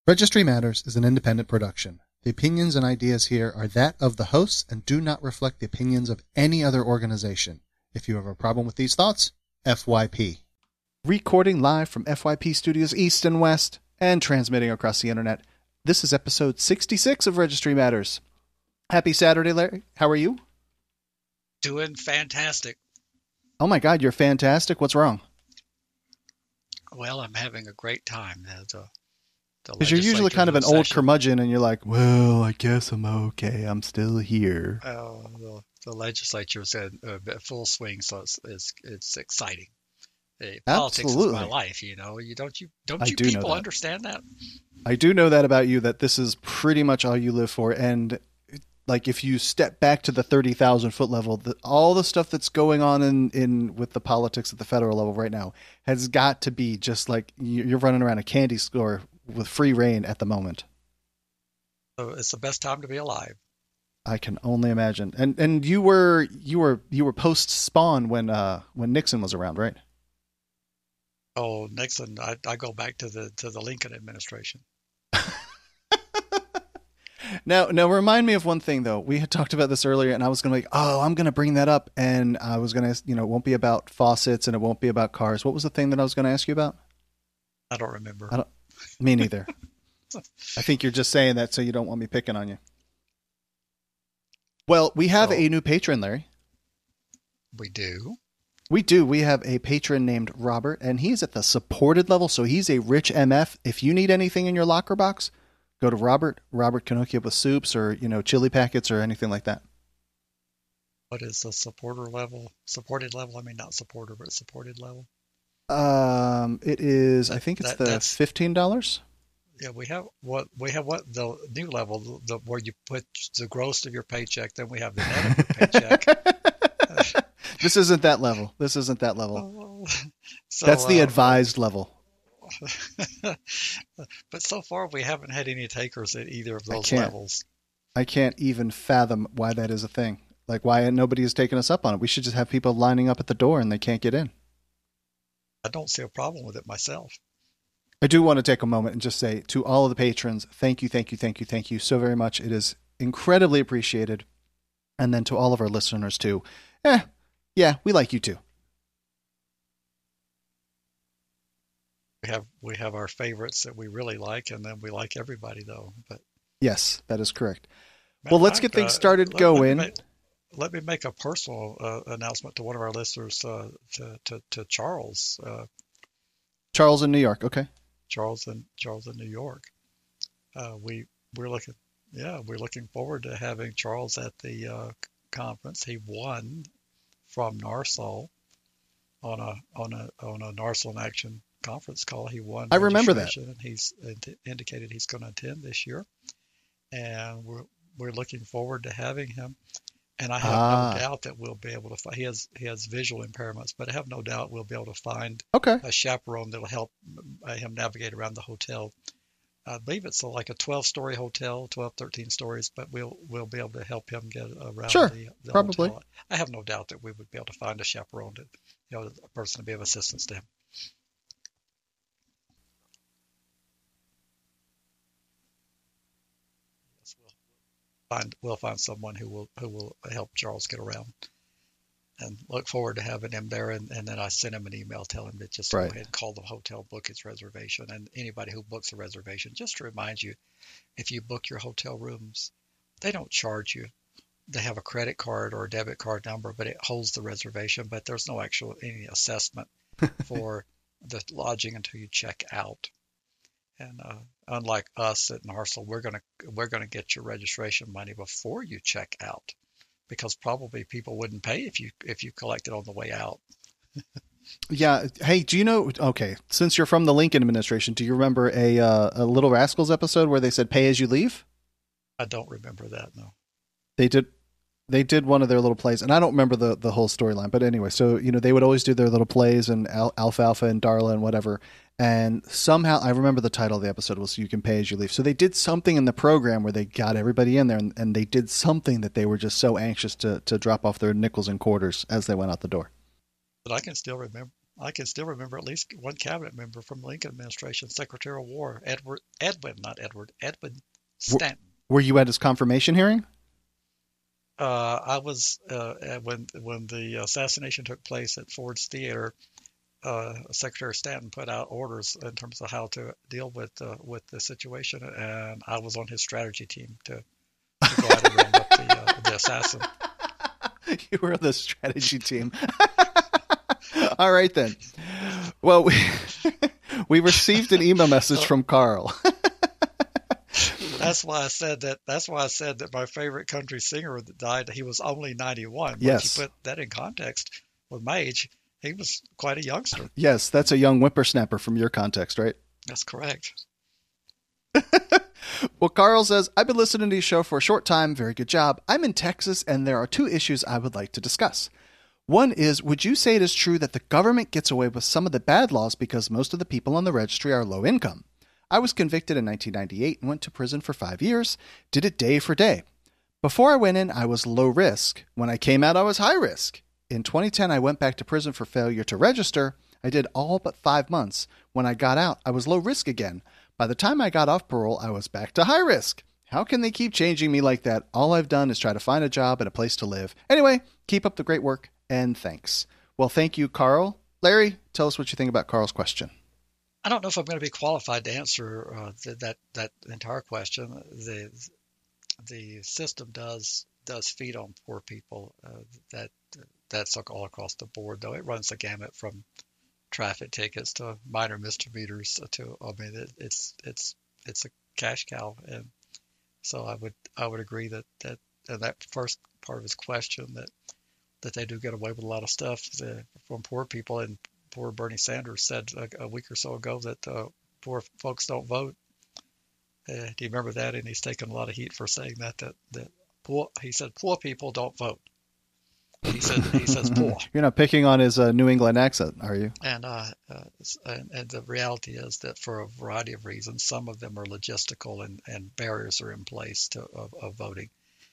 Registry Matters is an independent production. The opinions and ideas here are that of the hosts and do not reflect the opinions of any other organization. If you have a problem with these thoughts, FYP. Recording live from FYP Studios East and West and transmitting across the internet. This is episode 66 of Registry Matters. Happy Saturday, Larry. How are you? Doing fantastic. Oh my God, you're fantastic. What's wrong? Well, I'm having a great time. Because you're usually kind of an old curmudgeon, and you're like, well, I guess I'm okay. I'm still here. The legislature is in full swing, so it's exciting. Politics Absolutely. is my life, you know. Don't you do people understand that? I do know that about you, that this is pretty much all you live for. And like, if you step back to the 30,000-foot level, all the stuff that's going on in with the politics at the federal level right now has got to be just like you're running around a candy store with free reign at the moment. So it's the best time to be alive. I can only imagine. And you were post Spawn when Nixon was around, right? Oh, Nixon! I go back to the Lincoln administration. Now, remind me of one thing, though. We had talked about this earlier, and I was going to be like, I'm going to bring that up, and I was going to, it won't be about faucets, and it won't be about cars. What was the thing that I was going to ask you about? I don't remember. Me neither. I think you're just saying that so you don't want me picking on you. Well, we have a new patron, Larry. We do? We do. We have a patron named Robert, and he's at the supported level, so he's a rich MF. If you need anything in your locker box, go to Robert. Robert can hook you up with soups or, chili packets or anything like that. What is the supporter level? Supported level? I mean, not supporter, but supported level. It is. I think it's that's $15. Yeah, we have the new level, where you put the gross of your paycheck. Then we have the net of your paycheck. This isn't that level. So, that's the advised level. But so far, we haven't had any takers at either of those levels. I can't even fathom why that is a thing. Like, why nobody has taken us up on it. We should just have people lining up at the door and they can't get in. I don't see a problem with it myself. I do want to take a moment and just say to all of the patrons, thank you so very much. It is incredibly appreciated. And then to all of our listeners too. Yeah, we like you too. We have our favorites that we really like, and then we like everybody though. But yes, that is correct. Well, let's get things started going. Let me make a personal announcement to one of our listeners, to Charles. Charles in New York. Okay. Charles in New York. We're looking forward to having Charles at the conference. He won from NARSOL on a NARSOL in Action conference call. He won. I remember that. And he's indicated he's going to attend this year, and we're looking forward to having him. And I have no doubt that we'll be able to find. He has visual impairments, but I have no doubt we'll be able to find a chaperone that'll help him navigate around the hotel. I believe it's like a 12-story hotel, 12, 13 stories, but we'll be able to help him get around the probably. hotel. I have no doubt that we would be able to find a chaperone, a person to be of assistance to him. We'll find someone who will help Charles get around, and look forward to having him there. And then I sent him an email telling him to just go ahead and call the hotel, book his reservation. And anybody who books a reservation, just to remind you, if you book your hotel rooms, they don't charge you. They have a credit card or a debit card number, but it holds the reservation. But there's no any assessment for the lodging until you check out. And unlike us at NARSOL, we're gonna get your registration money before you check out, because probably people wouldn't pay if you collect it on the way out. Yeah. Hey, do you know? Okay, since you're from the Lincoln administration, do you remember a Little Rascals episode where they said "pay as you leave"? I don't remember that. No. They did one of their little plays, and I don't remember the whole storyline. But anyway, so they would always do their little plays, and Alfalfa and Darla and whatever. And somehow, I remember the title of the episode was "You Can Pay As You Leave." So they did something in the program where they got everybody in there, and they did something that they were just so anxious to drop off their nickels and quarters as they went out the door. But I can still remember. I can still remember at least one cabinet member from the Lincoln administration, Secretary of War, Edwin Stanton. Were you at his confirmation hearing? I was when the assassination took place at Ford's Theater. Secretary Stanton put out orders in terms of how to deal with the situation, and I was on his strategy team to go out and round up the assassin. You were on the strategy team. All right then. Well, we received an email message from Carl. That's why I said that my favorite country singer that died, he was only 91. Yes. If you put that in context with my age, he was quite a youngster. Yes, that's a young whippersnapper from your context, right? That's correct. Well, Carl says, I've been listening to your show for a short time. Very good job. I'm in Texas, and there are two issues I would like to discuss. One is, would you say it is true that the government gets away with some of the bad laws because most of the people on the registry are low income? I was convicted in 1998 and went to prison for 5 years, did it day for day. Before I went in, I was low risk. When I came out, I was high risk. In 2010, I went back to prison for failure to register. I did all but 5 months. When I got out, I was low risk again. By the time I got off parole, I was back to high risk. How can they keep changing me like that? All I've done is try to find a job and a place to live. Anyway, keep up the great work, and thanks. Well, thank you, Carl. Larry, tell us what you think about Carl's question. I don't know if I'm going to be qualified to answer that entire question. The system does feed on poor people. That's all across the board, though. It runs the gamut from traffic tickets to minor misdemeanors it's a cash cow. And so I would agree that first part of his question that they do get away with a lot of stuff from poor people. And poor Bernie Sanders said a week or so ago that poor folks don't vote. Do you remember that? And he's taken a lot of heat for saying that he said poor people don't vote. He says poor. You're not picking on his New England accent, are you? And the reality is that for a variety of reasons, some of them are logistical and barriers are in place of voting.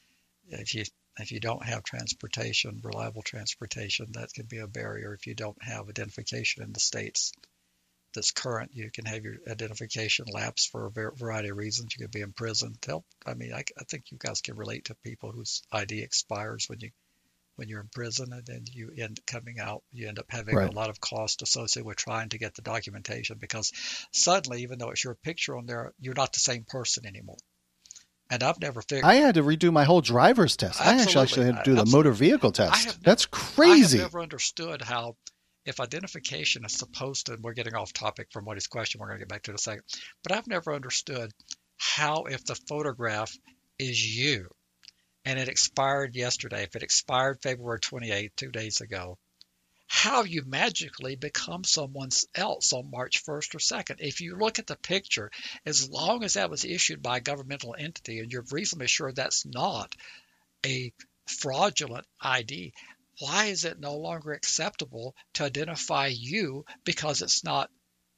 If you don't have transportation, reliable transportation, that can be a barrier. If you don't have identification in the states that's current, you can have your identification lapse for a variety of reasons. You could be in prison. I think you guys can relate to people whose ID expires when you're in prison, and then you end up coming out. You end up having a lot of cost associated with trying to get the documentation, because suddenly, even though it's your picture on there, you're not the same person anymore. And I've never figured. I had to redo my whole driver's test. Absolutely. I actually had to do the motor vehicle test. That's crazy. I have never understood how, if identification is supposed to, we're getting off topic from what his question, we're going to get back to it in a second, but I've never understood how, if the photograph is you and it expired yesterday, if it expired February 28th, 2 days ago, how you magically become someone else on March 1st or 2nd. If you look at the picture, as long as that was issued by a governmental entity and you're reasonably sure that's not a fraudulent ID, why is it no longer acceptable to identify you because it's not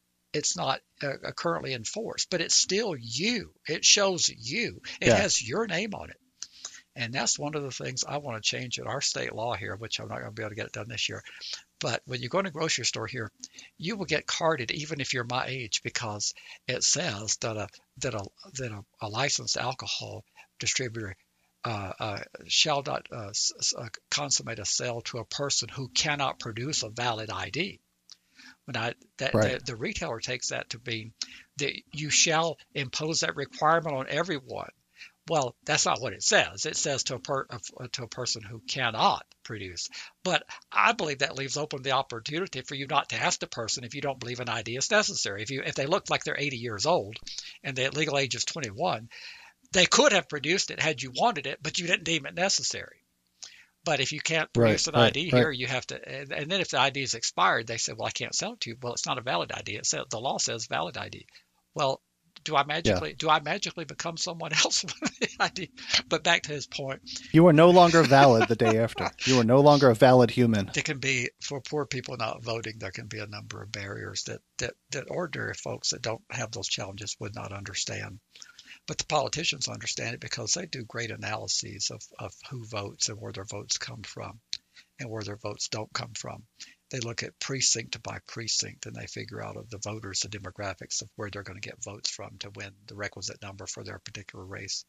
currently enforced, but it's still you. It shows you. It has your name on it. And that's one of the things I want to change in our state law here, which I'm not going to be able to get it done this year. But when you go in a grocery store here, you will get carded even if you're my age, because it says that a licensed alcohol distributor shall not consummate a sale to a person who cannot produce a valid ID. The retailer takes that to mean that you shall impose that requirement on everyone. Well, that's not what it says. It says to a person who cannot produce. But I believe that leaves open the opportunity for you not to ask the person if you don't believe an ID is necessary. If they look like they're 80 years old and the legal age is 21, they could have produced it had you wanted it, but you didn't deem it necessary. But if you can't produce an ID here, you have to. And then if the ID is expired, they say, "Well, I can't sell it to you." Well, it's not a valid ID. The law says valid ID. Well, do I magically become someone else with the ID? But back to his point, you are no longer valid the day after. You are no longer a valid human. There can be, for poor people not voting, there can be a number of barriers that ordinary folks that don't have those challenges would not understand. But the politicians understand it because they do great analyses of who votes and where their votes come from. and where their votes don't come from. They look at precinct by precinct, and they figure out of the voters the demographics of where they're going to get votes from to win the requisite number for their particular race.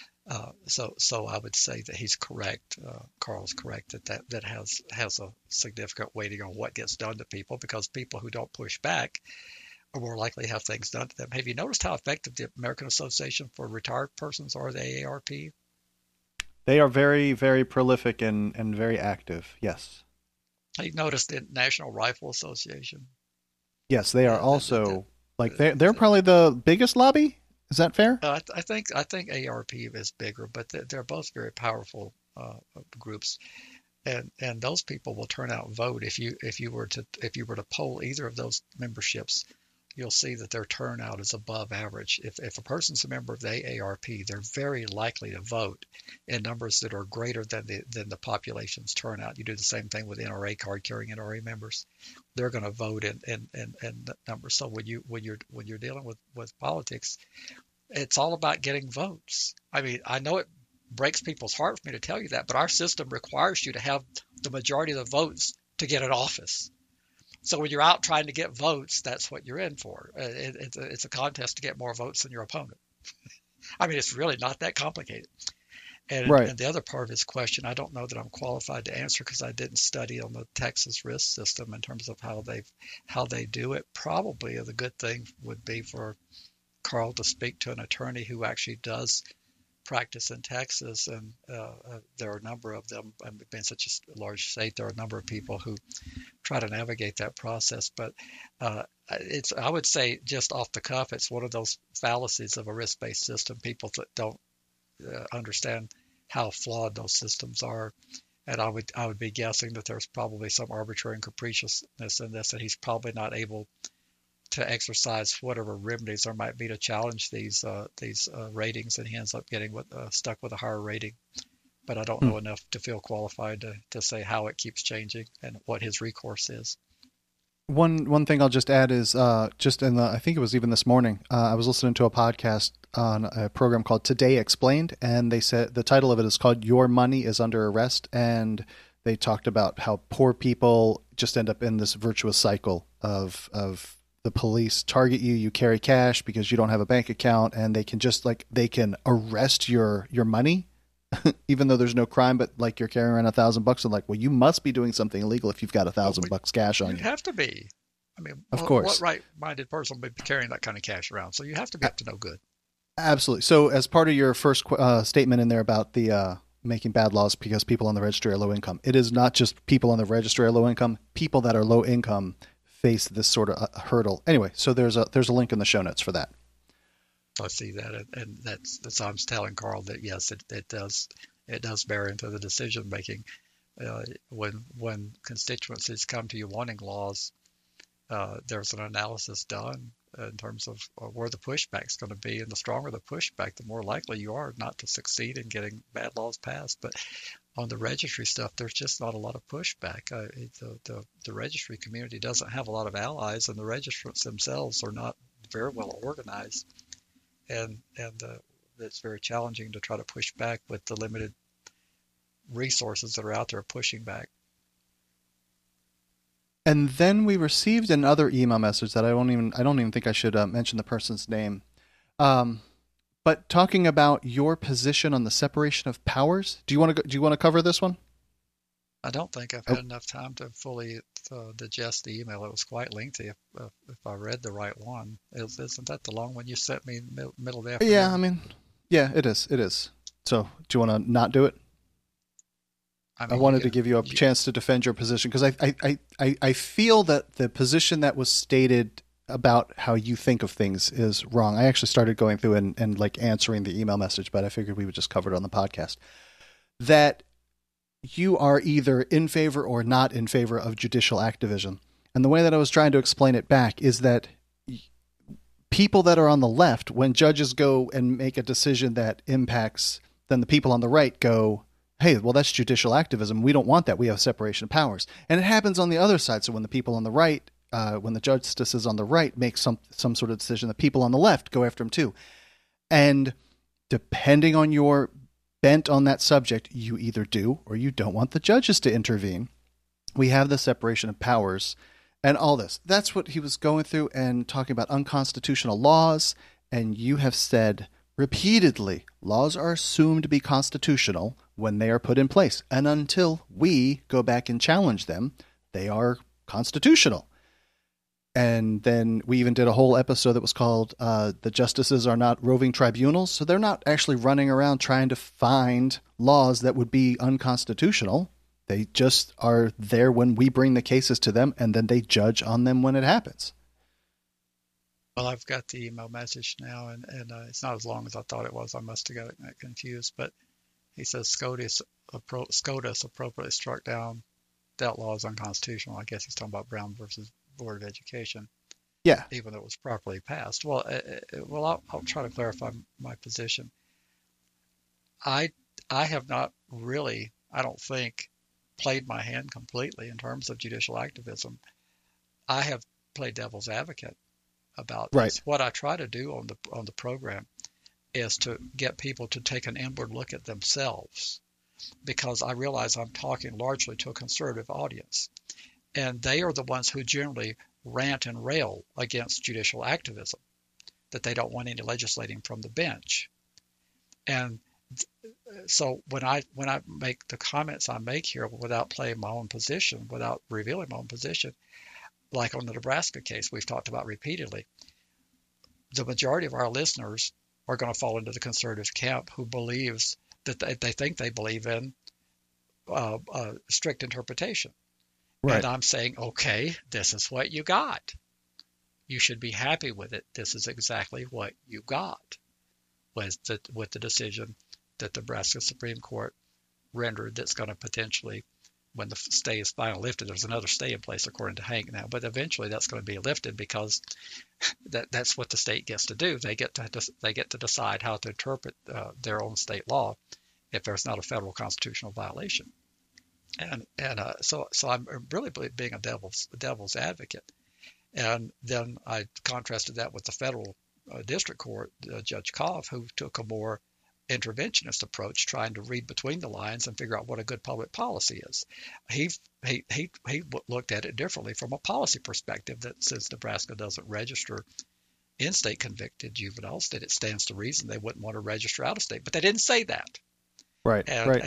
So I would say that he's correct. Carl's correct that has a significant weighting on what gets done to people, because people who don't push back are more likely to have things done to them. Have you noticed how effective the American Association for Retired Persons are, the AARP? They are very, very prolific and very active. Yes. You've noticed the National Rifle Association? Yes, they are also they're probably the biggest lobby. Is that fair? I think AARP is bigger, but they're both very powerful groups, and those people will turn out and vote. If you were to poll either of those memberships, you'll see that their turnout is above average. If a person's a member of the AARP, they're very likely to vote in numbers that are greater than the population's turnout. You do the same thing with NRA card-carrying NRA members. They're going to vote in numbers. So when you're dealing with politics, it's all about getting votes. I mean, I know it breaks people's heart for me to tell you that, but our system requires you to have the majority of the votes to get an office. So when you're out trying to get votes, that's what you're in for. It's a contest to get more votes than your opponent. I mean, it's really not that complicated. And, right. And the other part of his question, I don't know that I'm qualified to answer because I didn't study on the Texas risk system in terms of how they do it. Probably the good thing would be for Carl to speak to an attorney who actually does practice in Texas, and there are a number of them. Being such a large state, there are a number of people who try to navigate that process. But I would say, just off the cuff, it's one of those fallacies of a risk-based system. People that don't understand how flawed those systems are, and I would be guessing that there's probably some arbitrary and capriciousness in this, and he's probably not able to exercise whatever remedies there might be to challenge these ratings, and he ends up getting stuck with a higher rating. But I don't know enough to feel qualified to say how it keeps changing and what his recourse is. One thing I'll just add is just in I think it was even this morning, I was listening to a podcast on a program called Today Explained, and they said the title of it is called "Your Money is Under Arrest," and they talked about how poor people just end up in this virtuous cycle of the police target you, you carry cash because you don't have a bank account, and they can just they can arrest your money, even though there's no crime, but you're carrying around $1,000 and well, you must be doing something illegal if you've got $1,000 cash on you. You have to be. I mean, of course. What right-minded person would be carrying that kind of cash around? So you have to be up to no good. Absolutely. So as part of your first statement in there about the making bad laws because people on the registry are low income, it is not just people on the registry are low income. People that are low income face this sort of hurdle. Anyway, so there's a link in the show notes for that. I see that, and that's I was telling Carl that yes, it does bear into the decision making. When constituencies come to you wanting laws, there's an analysis done in terms of where the pushback's going to be, and the stronger the pushback, the more likely you are not to succeed in getting bad laws passed. But on the registry stuff, there's just not a lot of pushback. The registry community doesn't have a lot of allies, and the registrants themselves are not very well organized, and it's very challenging to try to push back with the limited resources that are out there pushing back. And then we received another email message that I don't even think I should mention the person's name. But talking about your position on the separation of powers, do you want to cover this one? I don't think I've had enough time to fully digest the email. It was quite lengthy. If I read the right one, isn't that the long one you sent me in the middle of the afternoon? Yeah, I mean, yeah, it is. It is. So, do you want to not do it? I wanted to give you a chance to defend your position because I feel that the position that was stated about how you think of things is wrong. I actually started going through and answering the email message, but I figured we would just cover it on the podcast. That you are either in favor or not in favor of judicial activism. And the way that I was trying to explain it back is that people that are on the left, when judges go and make a decision that impacts, then the people on the right go, hey, well, that's judicial activism. We don't want that. We have separation of powers. And it happens on the other side. So when the people on the right, when the justices on the right make some sort of decision, the people on the left go after them too. And depending on your bent on that subject, you either do or you don't want the judges to intervene. we have the separation of powers and all this. That's what he was going through and talking about unconstitutional laws. And you have said repeatedly, laws are assumed to be constitutional when they are put in place. And until we go back and challenge them, they are constitutional. And then we even did a whole episode that was called The Justices Are Not Roving Tribunals. So they're not actually running around trying to find laws that would be unconstitutional. They just are there when we bring the cases to them, and then they judge on them when it happens. Well, I've got the email message now, and it's not as long as I thought it was. I must have got it confused. But he says SCOTUS appropriately struck down that law as unconstitutional. I guess he's talking about Brown versus Board of Education. Yeah. Even though it was properly passed. Well, I'll try to clarify my position. I have not really, I don't think, played my hand completely in terms of judicial activism. I have played devil's advocate about right. this. What I try to do on the program is to get people to take an inward look at themselves, because I realize I'm talking largely to a conservative audience, and they are the ones who generally rant and rail against judicial activism, that they don't want any legislating from the bench. And so when I make the comments I make here without playing my own position, without revealing my own position, like on the Nebraska case we've talked about repeatedly, the majority of our listeners are going to fall into the conservative camp, who believes that they think they believe in strict interpretation. Right. And I'm saying, okay, this is what you got. You should be happy with it. This is exactly what you got with the decision that the Nebraska Supreme Court rendered, that's going to potentially, when the stay is finally lifted, there's another stay in place according to Hank now, but eventually that's going to be lifted, because that's what the state gets to do. They get to decide how to interpret their own state law if there's not a federal constitutional violation. And so I'm really being a devil's advocate. And then I contrasted that with the federal district court, Judge Koff, who took a more interventionist approach, trying to read between the lines and figure out what a good public policy is. He looked at it differently from a policy perspective, that since Nebraska doesn't register in-state convicted juveniles, that it stands to reason they wouldn't want to register out of state. But they didn't say that. Right.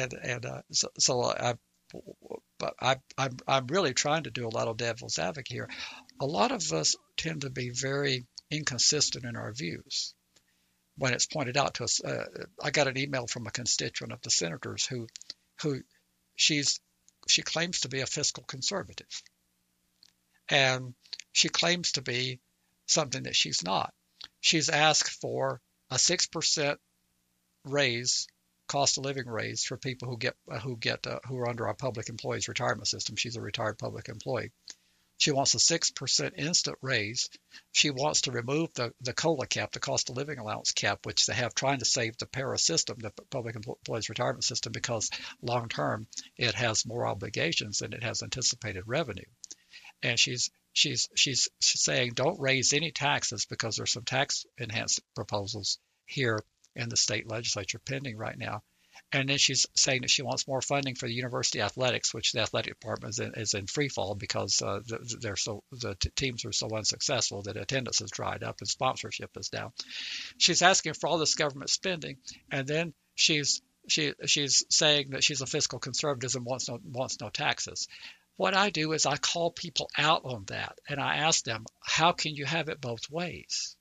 But I'm really trying to do a lot of devil's advocate here. A lot of us tend to be very inconsistent in our views. When it's pointed out to us, I got an email from a constituent of the senators who she claims to be a fiscal conservative, and she claims to be something that she's not. She's asked for a 6% raise, cost of living raise, for people who are under our public employees retirement system. She's a retired public employee. She wants a 6% instant raise. She wants to remove the COLA cap, the cost of living allowance cap, which they have, trying to save the PARA system, the public employees retirement system, because long term it has more obligations than it has anticipated revenue. And she's saying, don't raise any taxes, because there's some tax enhanced proposals here in the state legislature pending right now. And then she's saying that she wants more funding for the university athletics, which the athletic department is in free fall, because the teams are so unsuccessful that attendance has dried up and sponsorship is down. She's asking for all this government spending, and then she's saying that she's a fiscal conservative and wants no taxes. What I do is I call people out on that, and I ask them, how can you have it both ways?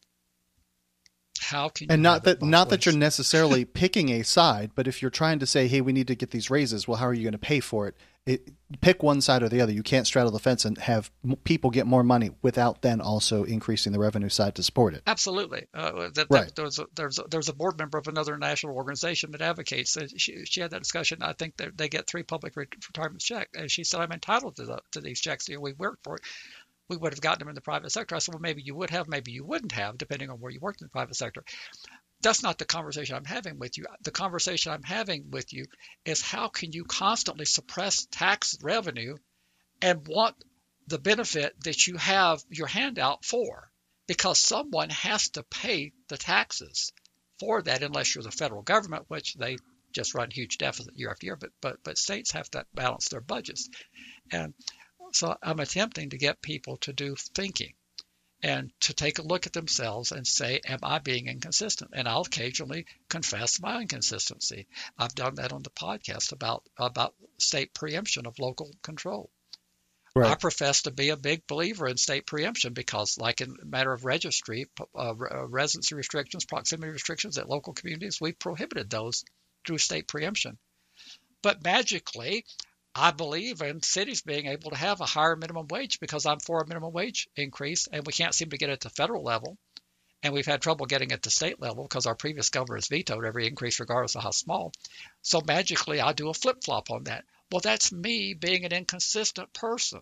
How can you? And not that you're necessarily picking a side, but if you're trying to say, hey, we need to get these raises, well, how are you going to pay for it? Pick one side or the other. You can't straddle the fence and have people get more money without then also increasing the revenue side to support it. Absolutely. Right. There's a board member of another national organization that advocates. She had that discussion. I think they get 3 public retirement checks, and she said, I'm entitled to these checks. We work for it. We would have gotten them in the private sector. I said, well, maybe you would have, maybe you wouldn't have, depending on where you worked in the private sector. That's not the conversation I'm having with you. The conversation I'm having with you is, how can you constantly suppress tax revenue and want the benefit that you have your handout for? Because someone has to pay the taxes for that, unless you're the federal government, which they just run huge deficit year after year, but states have to balance their budgets. And so I'm attempting to get people to do thinking and to take a look at themselves and say, am I being inconsistent? And I'll occasionally confess my inconsistency. I've done that on the podcast about state preemption of local control. Right. I profess to be a big believer in state preemption because, like in the matter of registry, residency restrictions, proximity restrictions at local communities, we've prohibited those through state preemption. But magically, I believe in cities being able to have a higher minimum wage because I'm for a minimum wage increase, and we can't seem to get it to federal level. And we've had trouble getting it to state level because our previous governor has vetoed every increase regardless of how small. So magically, I do a flip-flop on that. Well, that's me being an inconsistent person.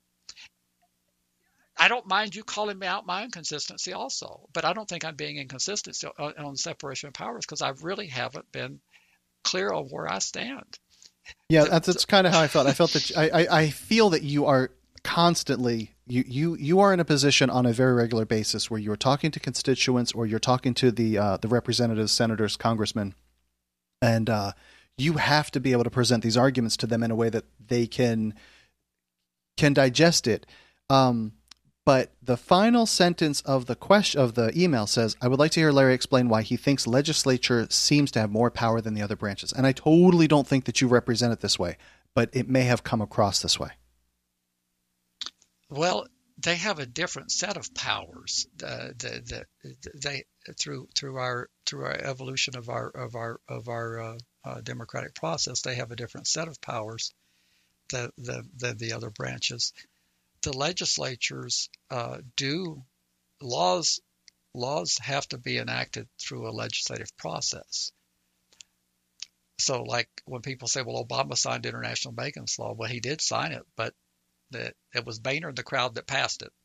I don't mind you calling me out my inconsistency also, but I don't think I'm being inconsistent on separation of powers because I really haven't been clear on where I stand. Yeah, that's kind of how I felt. I felt that I feel that you are constantly you are in a position on a very regular basis where you're talking to constituents or you're talking to the representatives, senators, congressmen, and you have to be able to present these arguments to them in a way that they can digest it. But the final sentence of the email says, "I would like to hear Larry explain why he thinks legislature seems to have more power than the other branches." And I totally don't think that you represent it this way, but it may have come across this way. Well, they have a different set of powers. They through our evolution of our democratic process, they have a different set of powers than the other branches. The legislatures laws have to be enacted through a legislative process. So like when people say, well, Obama signed international maintenance law, well, he did sign it, but it was Boehner and the crowd that passed it.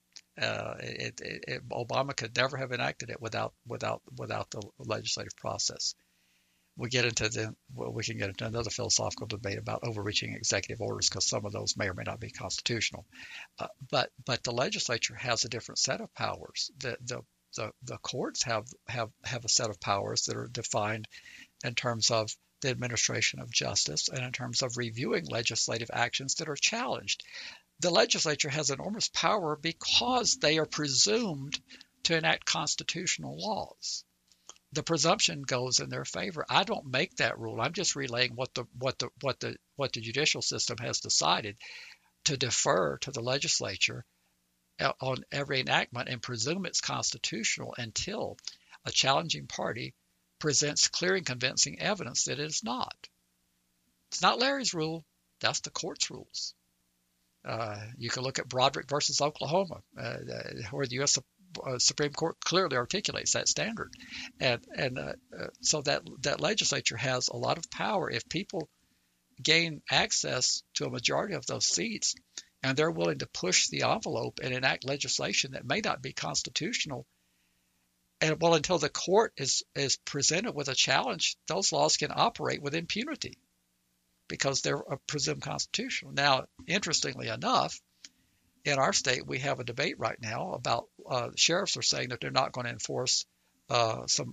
Obama could never have enacted it without the legislative process. We can get into another philosophical debate about overreaching executive orders because some of those may or may not be constitutional. But the legislature has a different set of powers. The courts have a set of powers that are defined in terms of the administration of justice and in terms of reviewing legislative actions that are challenged. The legislature has enormous power because they are presumed to enact constitutional laws. The presumption goes in their favor. I don't make that rule. I'm just relaying what the judicial system has decided to defer to the legislature on every enactment and presume it's constitutional until a challenging party presents clear and convincing evidence that it is not. It's not Larry's rule. That's the court's rules. You can look at Broderick versus Oklahoma, where the U.S. Supreme Court clearly articulates that standard, and so that legislature has a lot of power. If people gain access to a majority of those seats, and they're willing to push the envelope and enact legislation that may not be constitutional, and well, until the court is presented with a challenge, those laws can operate with impunity because they're presumed constitutional. Now, interestingly enough, in our state, we have a debate right now about sheriffs are saying that they're not going to enforce some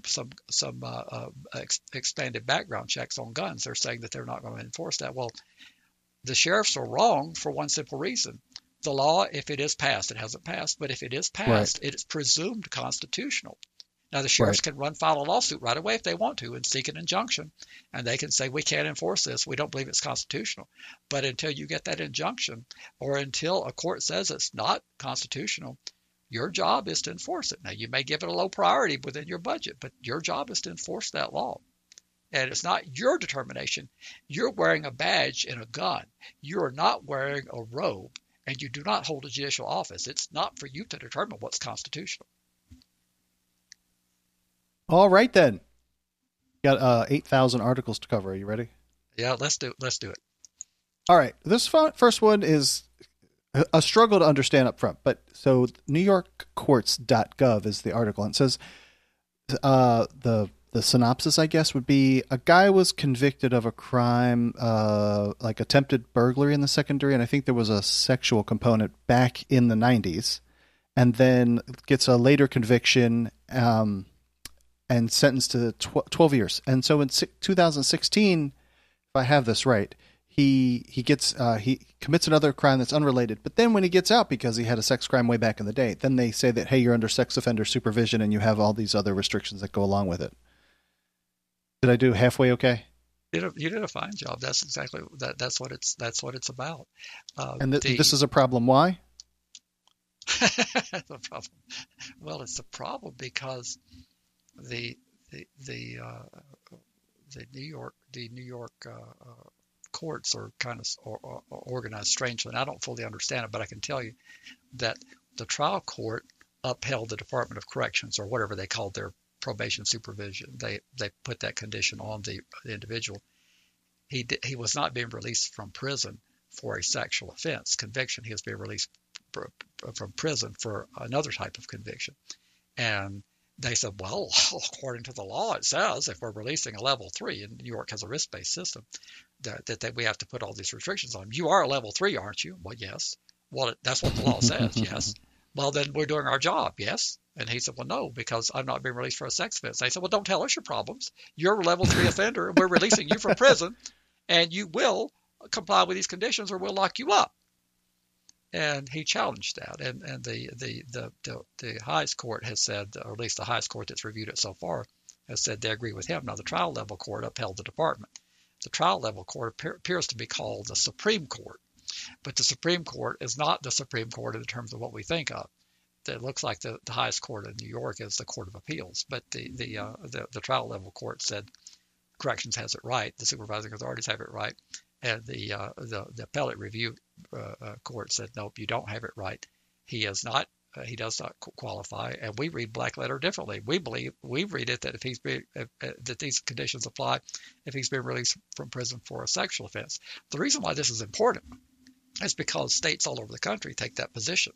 expanded background checks on guns. They're saying that they're not going to enforce that. Well, the sheriffs are wrong for one simple reason. The law, if it is passed, it hasn't passed, but if it is passed, right, it is presumed constitutional. Now, the sheriffs can file a lawsuit right away if they want to and seek an injunction, and they can say, we can't enforce this. We don't believe it's constitutional. But until you get that injunction or until a court says it's not constitutional, your job is to enforce it. Now, you may give it a low priority within your budget, but your job is to enforce that law. And it's not your determination. You're wearing a badge and a gun. You are not wearing a robe, and you do not hold a judicial office. It's not for you to determine what's constitutional. All right, then. Got 8,000 articles to cover. Are you ready? Yeah, let's do it. All right. This first one is a struggle to understand up front. But so NewYorkCourts.gov is the article. And it says the synopsis, I guess, would be a guy was convicted of a crime like attempted burglary in the second degree. And I think there was a sexual component back in the 90s. And then gets a later conviction and sentenced to 12 years. And so in 2016, if I have this right, he commits another crime that's unrelated. But then when he gets out, because he had a sex crime way back in the day, then they say that, hey, you're under sex offender supervision and you have all these other restrictions that go along with it. Did I do halfway okay? You did a fine job. That's exactly that. That's what it's about. And this is a problem. Why? The problem. Well, it's a problem because the New York courts are kind of organized strangely, and I don't fully understand it, but I can tell you that the trial court upheld the Department of Corrections, or whatever they called their probation supervision. They put that condition on the individual. He was not being released from prison for a sexual offense conviction. He was being released from prison for another type of conviction. And they said, well, according to the law, it says if we're releasing a level 3, and New York has a risk-based system, that we have to put all these restrictions on him. You are a level 3, aren't you? Well, yes. Well, that's what the law says, yes. Well, then we're doing our job, yes. And he said, well, no, because I'm not being released for a sex offense. They said, well, don't tell us your problems. You're a level 3 offender, and we're releasing you from prison, and you will comply with these conditions or we'll lock you up. And he challenged that, and the highest court has said, or at least the highest court that's reviewed it so far, has said they agree with him. Now, the trial level court upheld the department. The trial level court appears to be called the Supreme Court, but the Supreme Court is not the Supreme Court in terms of what we think of. It looks like the highest court in New York is the Court of Appeals, but the trial level court said corrections has it right, the supervising authorities have it right, and the appellate review court said, nope, you don't have it right. He does not qualify, and we read black letter differently. We read it that that these conditions apply if he's been released from prison for a sexual offense. The reason why this is important is because states all over the country take that position.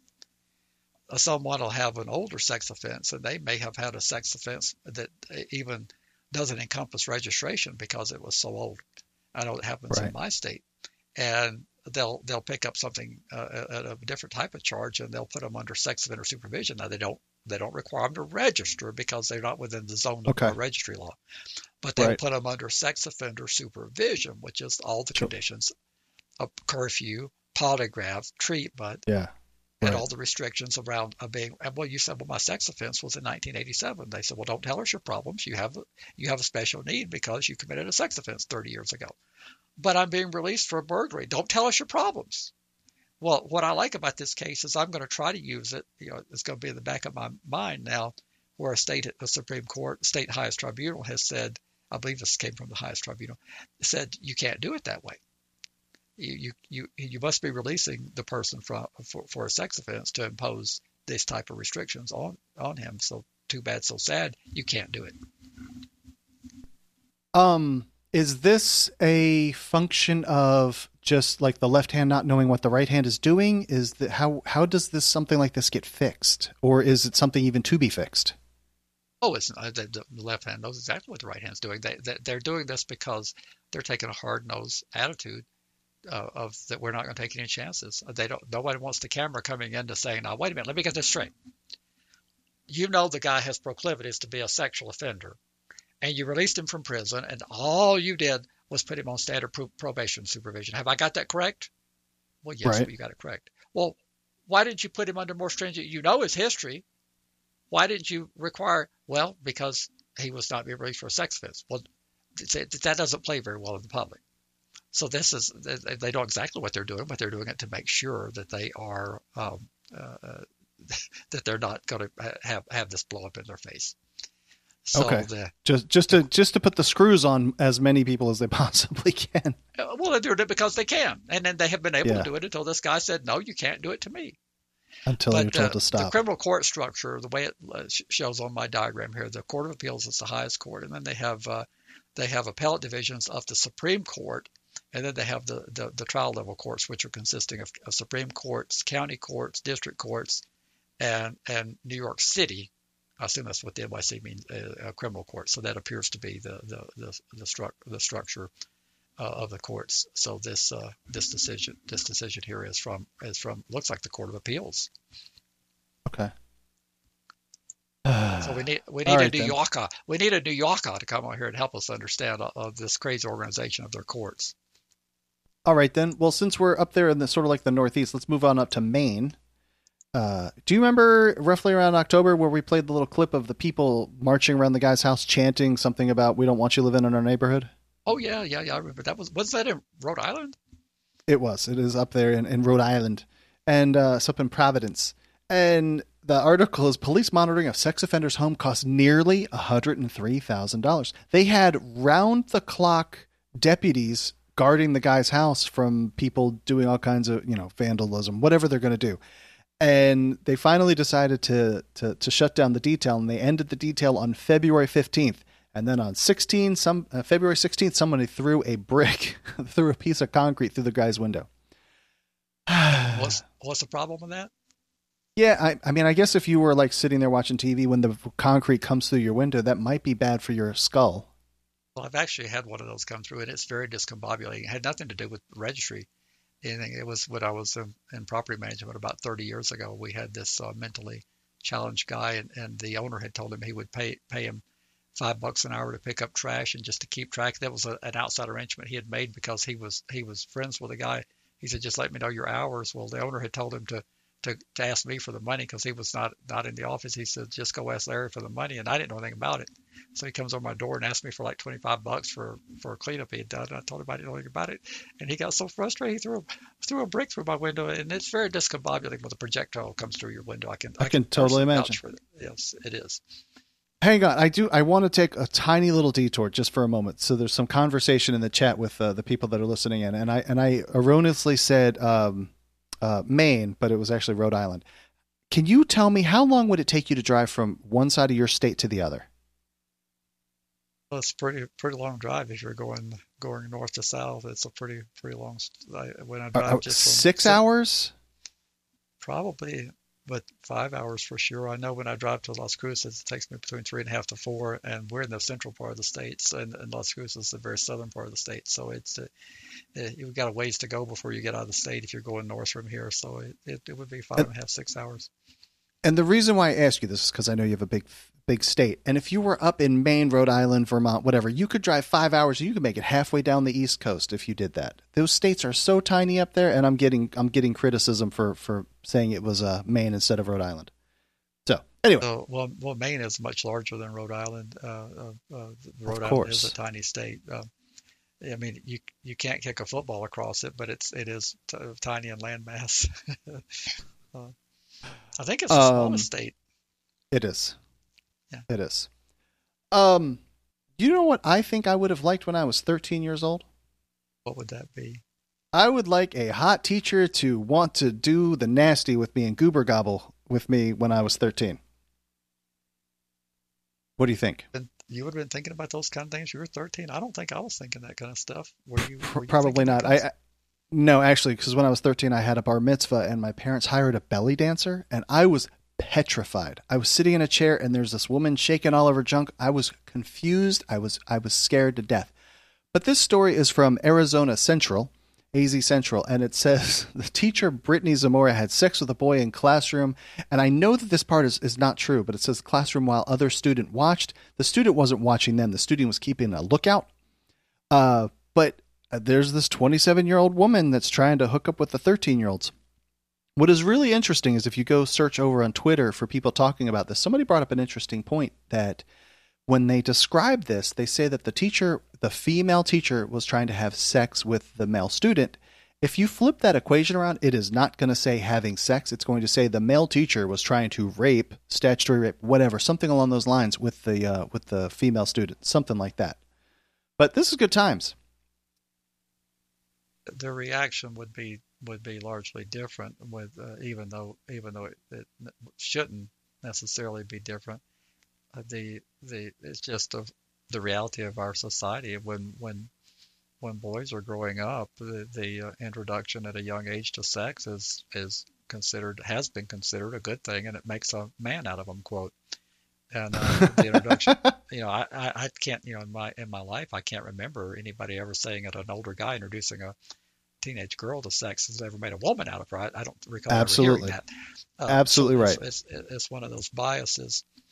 Someone will have an older sex offense, and they may have had a sex offense that even doesn't encompass registration because it was so old. I know it happens in my state, and they'll pick up something a different type of charge, and they'll put them under sex offender supervision. Now they don't require them to register because they're not within the zone of our registry law, but they'll put them under sex offender supervision, which is all the conditions of curfew, polygraph, treatment, and all the restrictions around being. Well, you said, well, my sex offense was in 1987. They said, well, don't tell us your problems. You have a special need because you committed a sex offense 30 years ago. But I'm being released for a burglary. Don't tell us your problems. Well, what I like about this case is I'm going to try to use it. It's going to be in the back of my mind now, where a Supreme Court, state highest tribunal has said, I believe this came from the highest tribunal, said you can't do it that way. You must be releasing the person for a sex offense to impose this type of restrictions on him. So too bad, so sad. You can't do it. Is this a function of just like the left hand not knowing what the right hand is doing? Is that how does something like this get fixed, or is it something even to be fixed? Oh, it's the left hand knows exactly what the right hand's doing. They're doing this because they're taking a hard-nosed attitude of that we're not going to take any chances. Nobody wants the camera coming in to saying, now wait a minute, let me get this straight. You know the guy has proclivities to be a sexual offender, and you released him from prison, and all you did was put him on standard probation supervision. Have I got that correct? Well, yes, you got it correct. Well, why didn't you put him under more stringent? You know his history. Why didn't you require? Well, because he was not being released for a sex offense. Well, that doesn't play very well in the public. So they know exactly what they're doing, but they're doing it to make sure that they are that they're not going to have this blow up in their face. So just to put the screws on as many people as they possibly can. Well, they're doing it because they can, and then they have been able to do it until this guy said, "No, you can't do it to me." Until they were told to stop. The criminal court structure, the way it shows on my diagram here, the Court of Appeals is the highest court, and then they have appellate divisions of the Supreme Court, and then they have the trial level courts, which are consisting of Supreme Courts, county courts, district courts, and New York City. I assume that's what the NYC means, criminal court. So that appears to be the structure of the courts. So this decision here is from looks like the Court of Appeals. Okay. So we need All a right New then. Yorker. We need a New Yorker to come out here and help us understand this crazy organization of their courts. All right then. Well, since we're up there in the sort of like the Northeast, let's move on up to Maine. Do you remember roughly around October where we played the little clip of the people marching around the guy's house chanting something about "We don't want you living in our neighborhood"? Oh yeah, I remember that was that in Rhode Island? It was. It is up there in Rhode Island, and it's up in Providence. And the article is police monitoring of sex offenders' home cost nearly $103,000. They had round the clock deputies guarding the guy's house from people doing all kinds of, vandalism, whatever they're going to do. And they finally decided to shut down the detail, and they ended the detail on February 15th. And then on February 16th, somebody threw a brick, threw a piece of concrete through the guy's window. What's the problem with that? Yeah, I mean, I guess if you were like sitting there watching TV when the concrete comes through your window, that might be bad for your skull. Well, I've actually had one of those come through, and it's very discombobulating. It had nothing to do with registry. Anything. It was when I was in property management about 30 years ago. We had this mentally challenged guy, and the owner had told him he would pay him $5 an hour to pick up trash and just to keep track. That was an outside arrangement he had made because he was friends with a guy. He said, just let me know your hours. Well, the owner had told him to ask me for the money because he was not in the office. He said, just go ask Larry for the money. And I didn't know anything about it. So he comes on my door and asks me for like $25 for a cleanup he had done. And I told him I didn't know anything about it. And he got so frustrated, he threw a brick through my window. And it's very discombobulating when the projectile comes through your window. I can totally imagine. Yes, it is. Hang on. I want to take a tiny little detour just for a moment. So there's some conversation in the chat with the people that are listening in. And I erroneously said, Maine, but it was actually Rhode Island. Can you tell me how long would it take you to drive from one side of your state to the other? Well, it's a pretty long drive if you're going north to south. It's a pretty long. When I drive just 6 hours, probably, but 5 hours for sure. I know when I drive to Las Cruces, it takes me between 3.5 to 4, and we're in the central part of the states, and Las Cruces is the very southern part of the state. So you've got a ways to go before you get out of the state if you're going north from here. So it would be 5.5, 6 hours. And the reason why I ask you this is because I know you have a big state. And if you were up in Maine, Rhode Island, Vermont, whatever, you could drive 5 hours and you could make it halfway down the East Coast if you did that. Those states are so tiny up there, and I'm getting criticism for saying it was Maine instead of Rhode Island. So anyway, well, Maine is much larger than Rhode Island. Rhode Island is a tiny state. I mean, you can't kick a football across it, but it is tiny in landmass. I think it's the smallest state. It is. Yeah. It is. You know what I think I would have liked when I was 13 years old? What would that be? I would like a hot teacher to want to do the nasty with me and goober gobble with me when I was 13. What do you think? You would have been thinking about those kind of things. You were 13. I don't think I was thinking that kind of stuff. Were you Probably not. No, actually, because when I was 13, I had a bar mitzvah, and my parents hired a belly dancer, and I was petrified. I was sitting in a chair, and there's this woman shaking all of her junk. I was confused. I was scared to death. But this story is from Arizona Central, AZ Central, and it says the teacher Brittany Zamora had sex with a boy in classroom, and I know that this part is not true, but it says classroom while other student watched. The student wasn't watching them. The student was keeping a lookout. But there's this 27-year-old woman that's trying to hook up with the 13-year-olds. What is really interesting is if you go search over on Twitter for people talking about this, somebody brought up an interesting point that when they describe this, they say that the female teacher was trying to have sex with the male student. If you flip that equation around, it is not going to say having sex. It's going to say the male teacher was trying to rape, statutory rape, whatever, something along those lines with the female student, something like that. But this is good times. The reaction would be largely different, with even though it shouldn't necessarily be different. It's just the reality of our society. When boys are growing up, the introduction at a young age to sex has been considered a good thing, and it makes a man out of them, quote. And the introduction, I can't, in my life, I can't remember anybody ever saying that an older guy introducing a teenage girl to sex has ever made a woman out of her. I don't recall ever hearing that. Absolutely right. It's one of those biases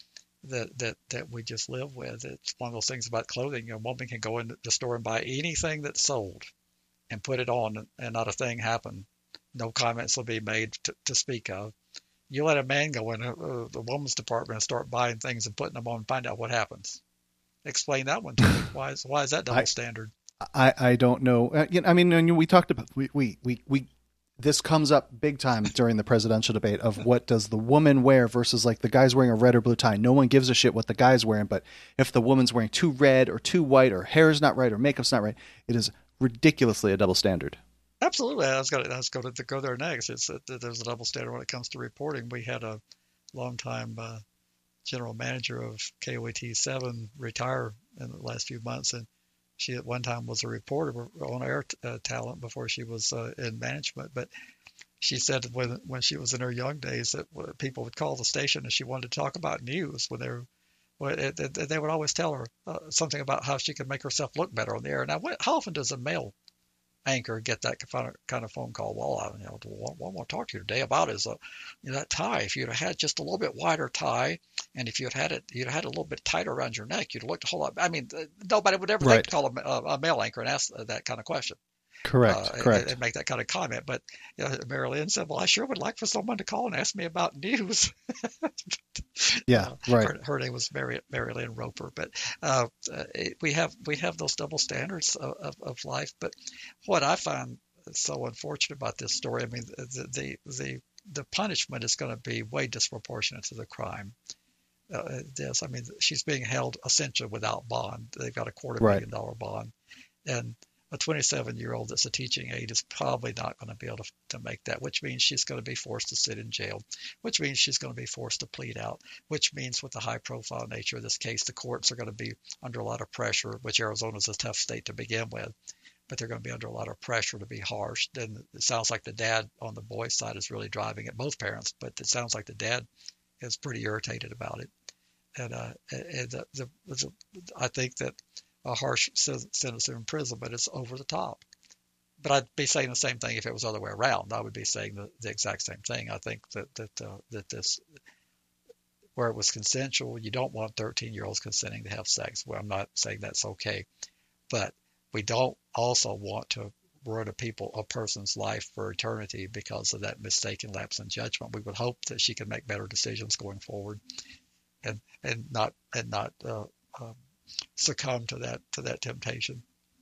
that we just live with. It's one of those things about clothing. A woman can go into the store and buy anything that's sold and put it on, and not a thing happen. No comments will be made to speak of. You let a man go in the woman's department and start buying things and putting them on and find out what happens. Explain that one to me. Why is that double standard? I don't know. I mean, we talked about we this comes up big time during the presidential debate of what does the woman wear versus like the guy's wearing a red or blue tie. No one gives a shit what the guy's wearing, but if the woman's wearing too red or too white or hair's not right or makeup's not right, it is ridiculously a double standard. Absolutely. I was going to go there next. There's a double standard when it comes to reporting. We had a longtime general manager of KOAT 7 retire in the last few months, and she at one time was a reporter on air talent before she was in management. But she said when she was in her young days that people would call the station and she wanted to talk about news when they would always tell her something about how she could make herself look better on the air. Now, how often does a male anchor get that kind of phone call? Well, what I want to talk to you today about is that tie. If you'd have had just a little bit wider tie, and if you'd had it a little bit tighter around your neck, you'd have looked a whole lot. I mean, nobody would ever think to call a male anchor and ask that kind of question. Correct. And make that kind of comment. But Mary Lynn said, well, I sure would like for someone to call and ask me about news. Yeah, right. Her name was Mary Lynn Roper. But we have those double standards of life. But what I find so unfortunate about this story, I mean, the punishment is going to be way disproportionate to the crime. I mean, she's being held essentially without bond. They've got a $250,000 bond. And a 27-year-old that's a teaching aide is probably not going to be able to make that, which means she's going to be forced to sit in jail, which means she's going to be forced to plead out, which means with the high-profile nature of this case, the courts are going to be under a lot of pressure, which Arizona is a tough state to begin with, but they're going to be under a lot of pressure to be harsh. Then it sounds like the dad on the boy's side is really driving it, both parents, but it sounds like the dad is pretty irritated about it. And I think that a harsh sentence of imprisonment is over the top. But I'd be saying the same thing if it was the other way around. I would be saying the exact same thing. I think that this, where it was consensual, you don't want 13-year-olds consenting to have sex. Well, I'm not saying that's okay, but we don't also want to ruin a person's life for eternity because of that mistaken lapse in judgment. We would hope that she can make better decisions going forward, and not succumb to that temptation.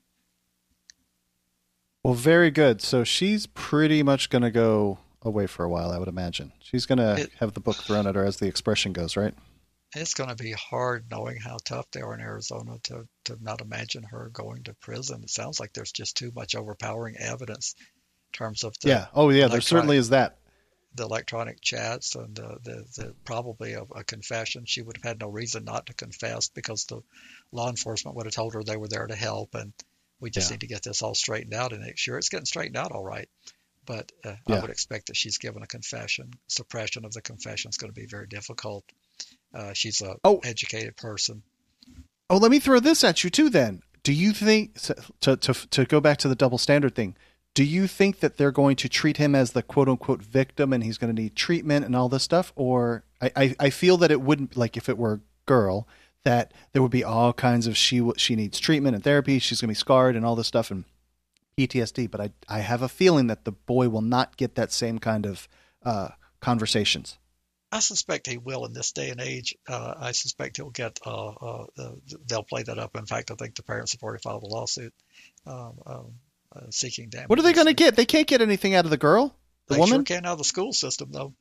Well, very good. So she's pretty much going to go away for a while, I would imagine. She's going to have the book thrown at her, as the expression goes, right? It's going to be hard knowing how tough they are in Arizona to not imagine her going to prison. It sounds like there's just too much overpowering evidence in terms of there certainly is that. The electronic chats and the probably a confession. She would have had no reason not to confess because the law enforcement would have told her they were there to help, and we just need to get this all straightened out and make sure it's getting straightened out all right. But I would expect that she's given a confession. Suppression of the confession is going to be very difficult. She's a educated person. Oh, let me throw this at you too then. Do you think, to go back to the double standard thing, do you think that they're going to treat him as the quote-unquote victim and he's going to need treatment and all this stuff? Or I feel that it wouldn't, like if it were a girl, that there would be all kinds of she needs treatment and therapy, she's going to be scarred and all this stuff and PTSD. But I have a feeling that the boy will not get that same kind of conversations. I suspect he will in this day and age. I suspect he'll get, they'll play that up. In fact, I think the parents have already filed a lawsuit. Seeking damages. What are they going to get? They can't get anything out of the girl, the woman? Sure can out of the school system, though.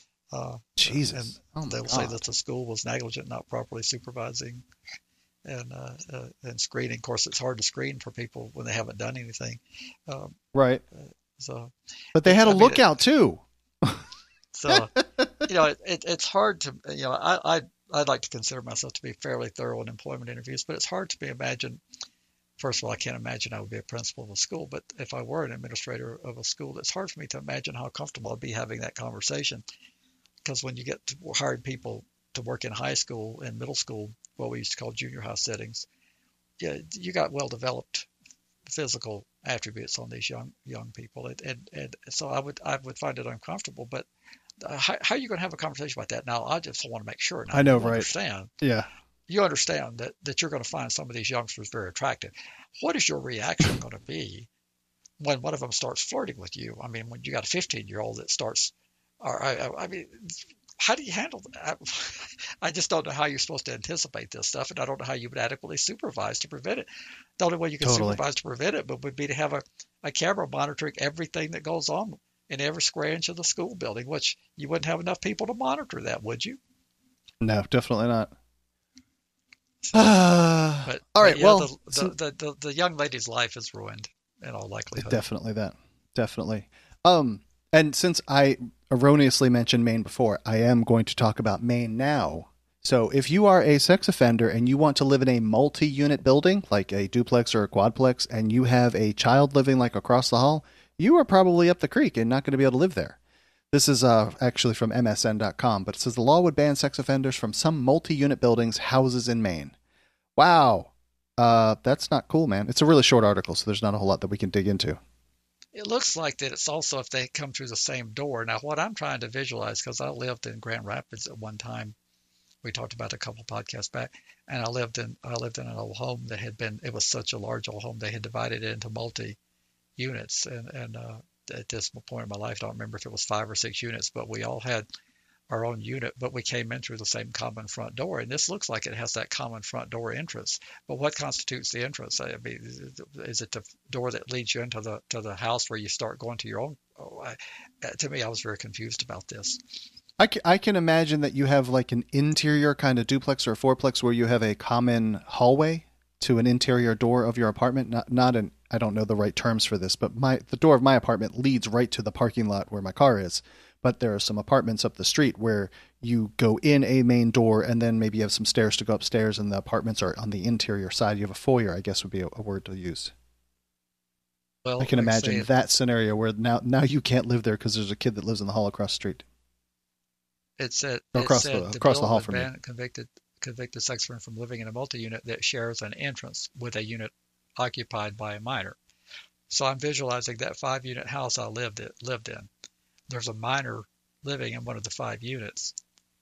Jesus. And they'll say that the school was negligent, not properly supervising and screening. Of course, it's hard to screen for people when they haven't done anything. Right. But they had a lookout, too. So, it's hard to, I'd like to consider myself to be fairly thorough in employment interviews, but it's hard to imagine. First of all, I can't imagine I would be a principal of a school, but if I were an administrator of a school, it's hard for me to imagine how comfortable I'd be having that conversation. Because when you get to hired people to work in high school and middle school, what we used to call junior high settings, you got well-developed physical attributes on these young people, and so I would find it uncomfortable. But how are you going to have a conversation about that? Now, I just want to make sure. Now, I know, you right? understand. Yeah. You understand that you're going to find some of these youngsters very attractive. What is your reaction going to be when one of them starts flirting with you? I mean, when you got a 15-year-old that starts, or I mean, how do you handle that? I just don't know how you're supposed to anticipate this stuff, and I don't know how you would adequately supervise to prevent it. The only way you can Totally. supervise to prevent it would be to have a camera monitoring everything that goes on in every square inch of the school building, which you wouldn't have enough people to monitor that, would you? No, definitely not. So, All but right. yeah, Well, the young lady's life is ruined in all likelihood. definitely that. Definitely. And since I erroneously mentioned Maine before, I am going to talk about Maine now. So if you are a sex offender and you want to live in a multi-unit building, like a duplex or a quadplex, and you have a child living like across the hall, you are probably up the creek and not going to be able to live there. This is actually from MSN.com, but it says the law would ban sex offenders from some multi-unit buildings, houses in Maine. Wow. That's not cool, man. It's a really short article, so there's not a whole lot that we can dig into. It looks like that it's also if they come through the same door. Now, what I'm trying to visualize, because I lived in Grand Rapids at one time, we talked about it a couple podcasts back, and I lived in an old home that had been, it was such a large old home, they had divided it into multi units, and at this point in my life, I don't remember if it was 5 or 6 units, but we all had our own unit, but we came in through the same common front door. And this looks like it has that common front door entrance. But what constitutes the entrance? I mean, is it the door that leads you into the house where you start going to your own? To me, I was very confused about this. I can imagine that you have like an interior kind of duplex or fourplex where you have a common hallway to an interior door of your apartment. Not an I don't know the right terms for this, but the door of my apartment leads right to the parking lot where my car is. But there are some apartments up the street where you go in a main door and then maybe you have some stairs to go upstairs, and the apartments are on the interior side. You have a foyer, I guess would be a word to use. Well, I can like I imagine say, that scenario where now you can't live there because there's a kid that lives in the hall across the street. it said Or it across said the the across the bill hall would from you. ban convicted sex offender from living in a multi-unit that shares an entrance with a unit occupied by a minor. So I'm visualizing that 5 unit house I lived in. There's a minor living in one of the 5 units,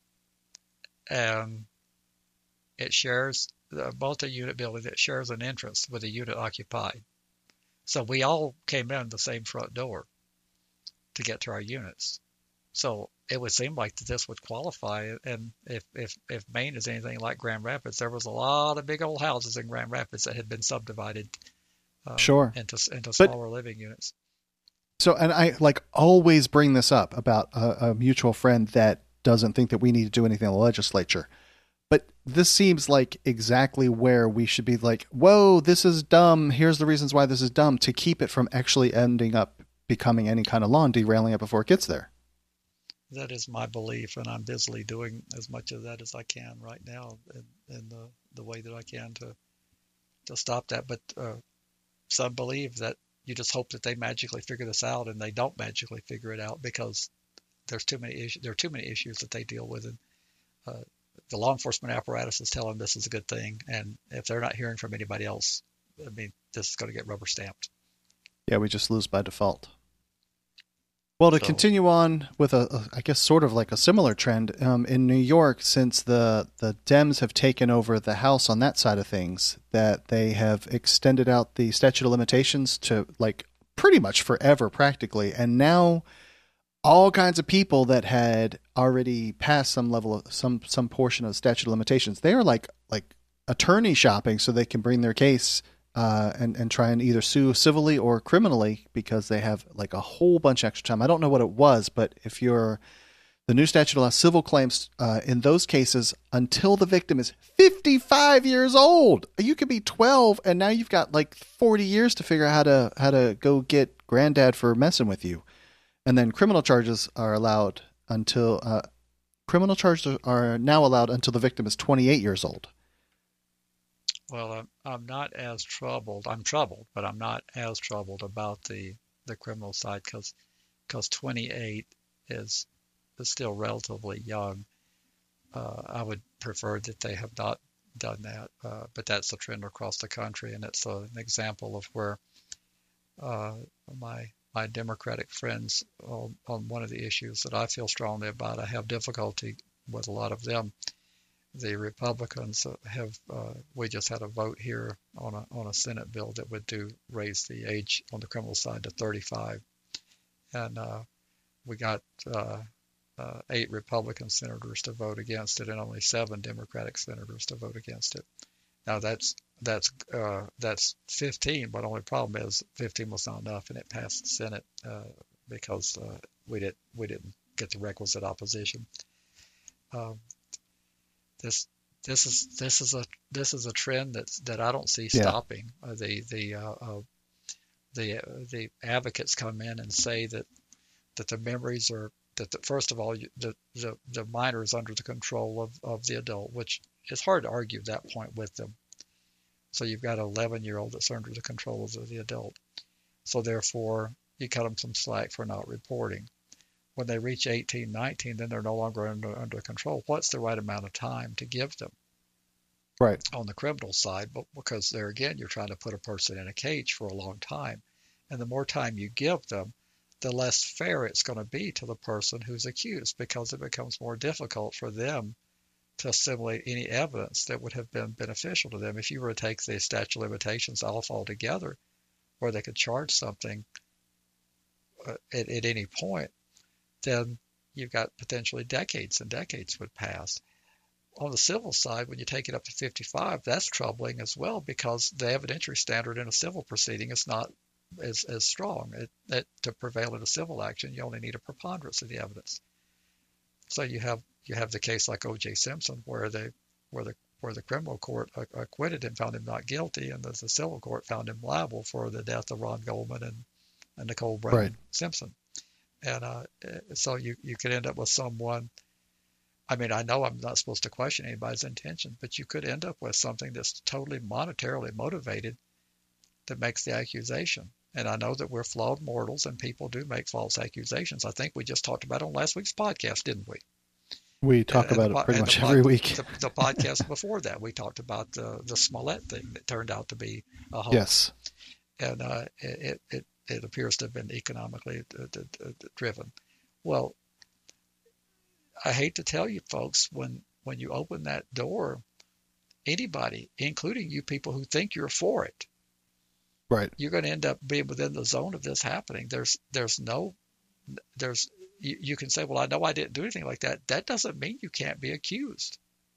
and it shares a multi-unit building that shares an entrance with a unit occupied. So we all came in the same front door to get to our units. So it would seem like this would qualify. And if Maine is anything like Grand Rapids, there was a lot of big old houses in Grand Rapids that had been subdivided Sure. into But smaller living units. so, and I like always bring this up about a mutual friend that doesn't think that we need to do anything in the legislature. But this seems like exactly where we should be like, whoa, this is dumb. Here's the reasons why this is dumb, to keep it from actually ending up becoming any kind of law and derailing it before it gets there. That is my belief, and I'm busily doing as much of that as I can right now in the way that I can to stop that. But some believe that you just hope that they magically figure this out, and they don't magically figure it out because there's too many issues. There are too many issues that they deal with, and the law enforcement apparatus is telling them this is a good thing, and if they're not hearing from anybody else, I mean, this is going to get rubber stamped. Yeah, we just lose by default. Well, to continue on with I guess sort of like a similar trend in New York, since the Dems have taken over the House on that side of things, that they have extended out the statute of limitations to like pretty much forever, practically, and now all kinds of people that had already passed some level of some portion of the statute of limitations, they are like attorney shopping so they can bring their case and try and either sue civilly or criminally because they have like a whole bunch of extra time. I don't know what it was, but if the new statute allows civil claims in those cases until the victim is 55 years old. You could be 12 and now you've got like 40 years to figure out how to go get granddad for messing with you. And then criminal charges are now allowed until the victim is 28 years old. Well, I'm not as troubled. I'm troubled, but I'm not as troubled about the criminal side because 28 is still relatively young. I would prefer that they have not done that, but that's a trend across the country, and it's an example of where my my Democratic friends on one of the issues that I feel strongly about. I have difficulty with a lot of them. The Republicans we just had a vote here on a Senate bill that would raise the age on the criminal side to 35, and we got 8 Republican senators to vote against it, and only 7 Democratic senators to vote against it. Now that's 15, but the only problem is 15 was not enough, and it passed the Senate because we didn't get the requisite opposition. This is a trend that I don't see stopping. The advocates come in and say that the memories are first of all the minor is under the control of the adult, which is hard to argue that point with them. So you've got an 11-year-old that's under the control of the adult. So therefore, you cut them some slack for not reporting. When they reach 18, 19, then they're no longer under control. What's the right amount of time to give them? Right. On the criminal side, but because there again, you're trying to put a person in a cage for a long time. And the more time you give them, the less fair it's going to be to the person who's accused, because it becomes more difficult for them to assimilate any evidence that would have been beneficial to them. If you were to take the statute of limitations off altogether, where they could charge something at any point, then you've got potentially decades and decades would pass. On the civil side, when you take it up to 55, that's troubling as well, because the evidentiary standard in a civil proceeding is not as strong. To prevail in a civil action, you only need a preponderance of the evidence. So you have the case like O.J. Simpson, where the criminal court acquitted him, found him not guilty, and the civil court found him liable for the death of Ron Goldman and Nicole Brown Simpson. And so you could end up with someone. I mean, I know I'm not supposed to question anybody's intention, but you could end up with something that's totally monetarily motivated that makes the accusation. And I know that we're flawed mortals and people do make false accusations. I think we just talked about it on last week's podcast, didn't we? We talk about it pretty much every week. The podcast before that, we talked about the Smollett thing that turned out to be a hoax. Yes. And it appears to have been economically driven. Well, I hate to tell you folks, when you open that door, anybody, including you people who think you're for it, right, you're going to end up being within the zone of this happening. You can say, well, I know I didn't do anything like that. That doesn't mean you can't be accused.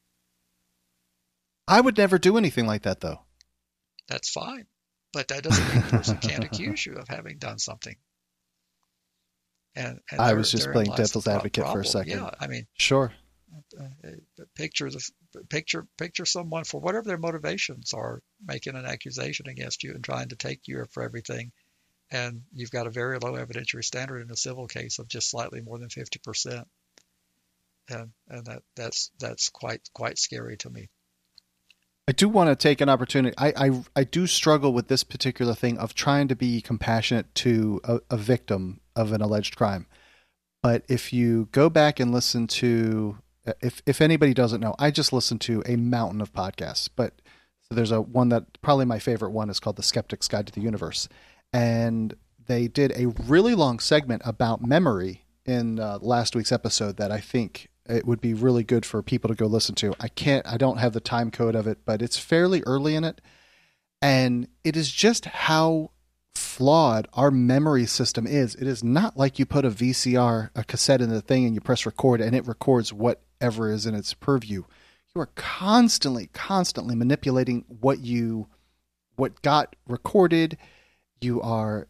I would never do anything like that, though. That's fine. But that doesn't mean the person can't accuse you of having done something. And I was just playing devil's advocate for a second. Yeah, I mean, sure. Picture someone, for whatever their motivations are, making an accusation against you and trying to take you for everything, and you've got a very low evidentiary standard in a civil case of just slightly more than 50%, and that's quite scary to me. I do want to take an opportunity. I do struggle with this particular thing of trying to be compassionate to a victim of an alleged crime. But if you go back and listen to, if anybody doesn't know, I just listen to a mountain of podcasts. But so there's one that probably my favorite one is called The Skeptic's Guide to the Universe. And they did a really long segment about memory in last week's episode that I think it would be really good for people to go listen to. I don't have the time code of it, but it's fairly early in it. And it is just how flawed our memory system is. It is not like you put a cassette in the thing and you press record and it records whatever is in its purview. You are constantly manipulating what got recorded. You are,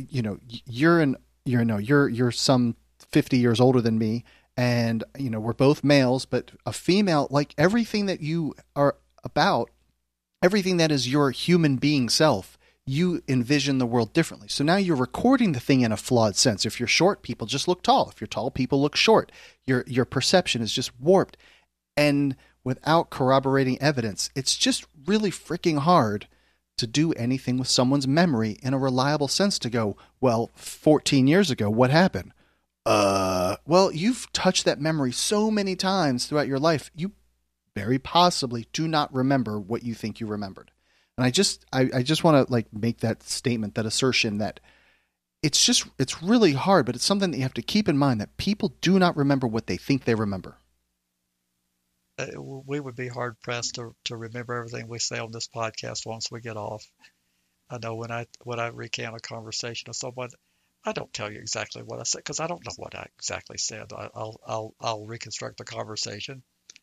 you're some 50 years older than me. And, we're both males, but a female, like everything that you are about, everything that is your human being self, you envision the world differently. So now you're recording the thing in a flawed sense. If you're short, people just look tall. If you're tall, people look short. Your perception is just warped. And without corroborating evidence, it's just really freaking hard to do anything with someone's memory in a reliable sense to go, well, 14 years ago, what happened? Well, you've touched that memory so many times throughout your life, you very possibly do not remember what you think you remembered. And I just want to make that statement, that assertion that it's really hard, but it's something that you have to keep in mind, that people do not remember what they think they remember. We would be hard pressed to remember everything we say on this podcast once we get off. I know when I recount a conversation with someone, I don't tell you exactly what I said because I don't know what I exactly said. I'll reconstruct the conversation,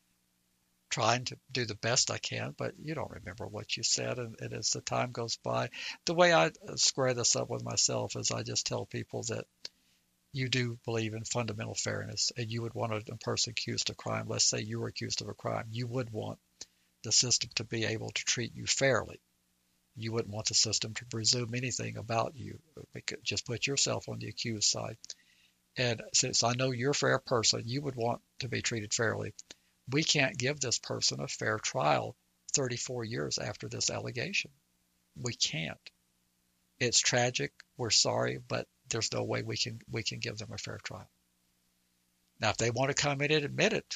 trying to do the best I can, but you don't remember what you said. And as the time goes by, the way I square this up with myself is I just tell people that you do believe in fundamental fairness, and you would want a person accused of crime, let's say you were accused of a crime, you would want the system to be able to treat you fairly. You wouldn't want the system to presume anything about you. Just put yourself on the accused side. And since I know you're a fair person, you would want to be treated fairly. We can't give this person a fair trial 34 years after this allegation. We can't. It's tragic. We're sorry, but there's no way we can give them a fair trial. Now, if they want to come in and admit it,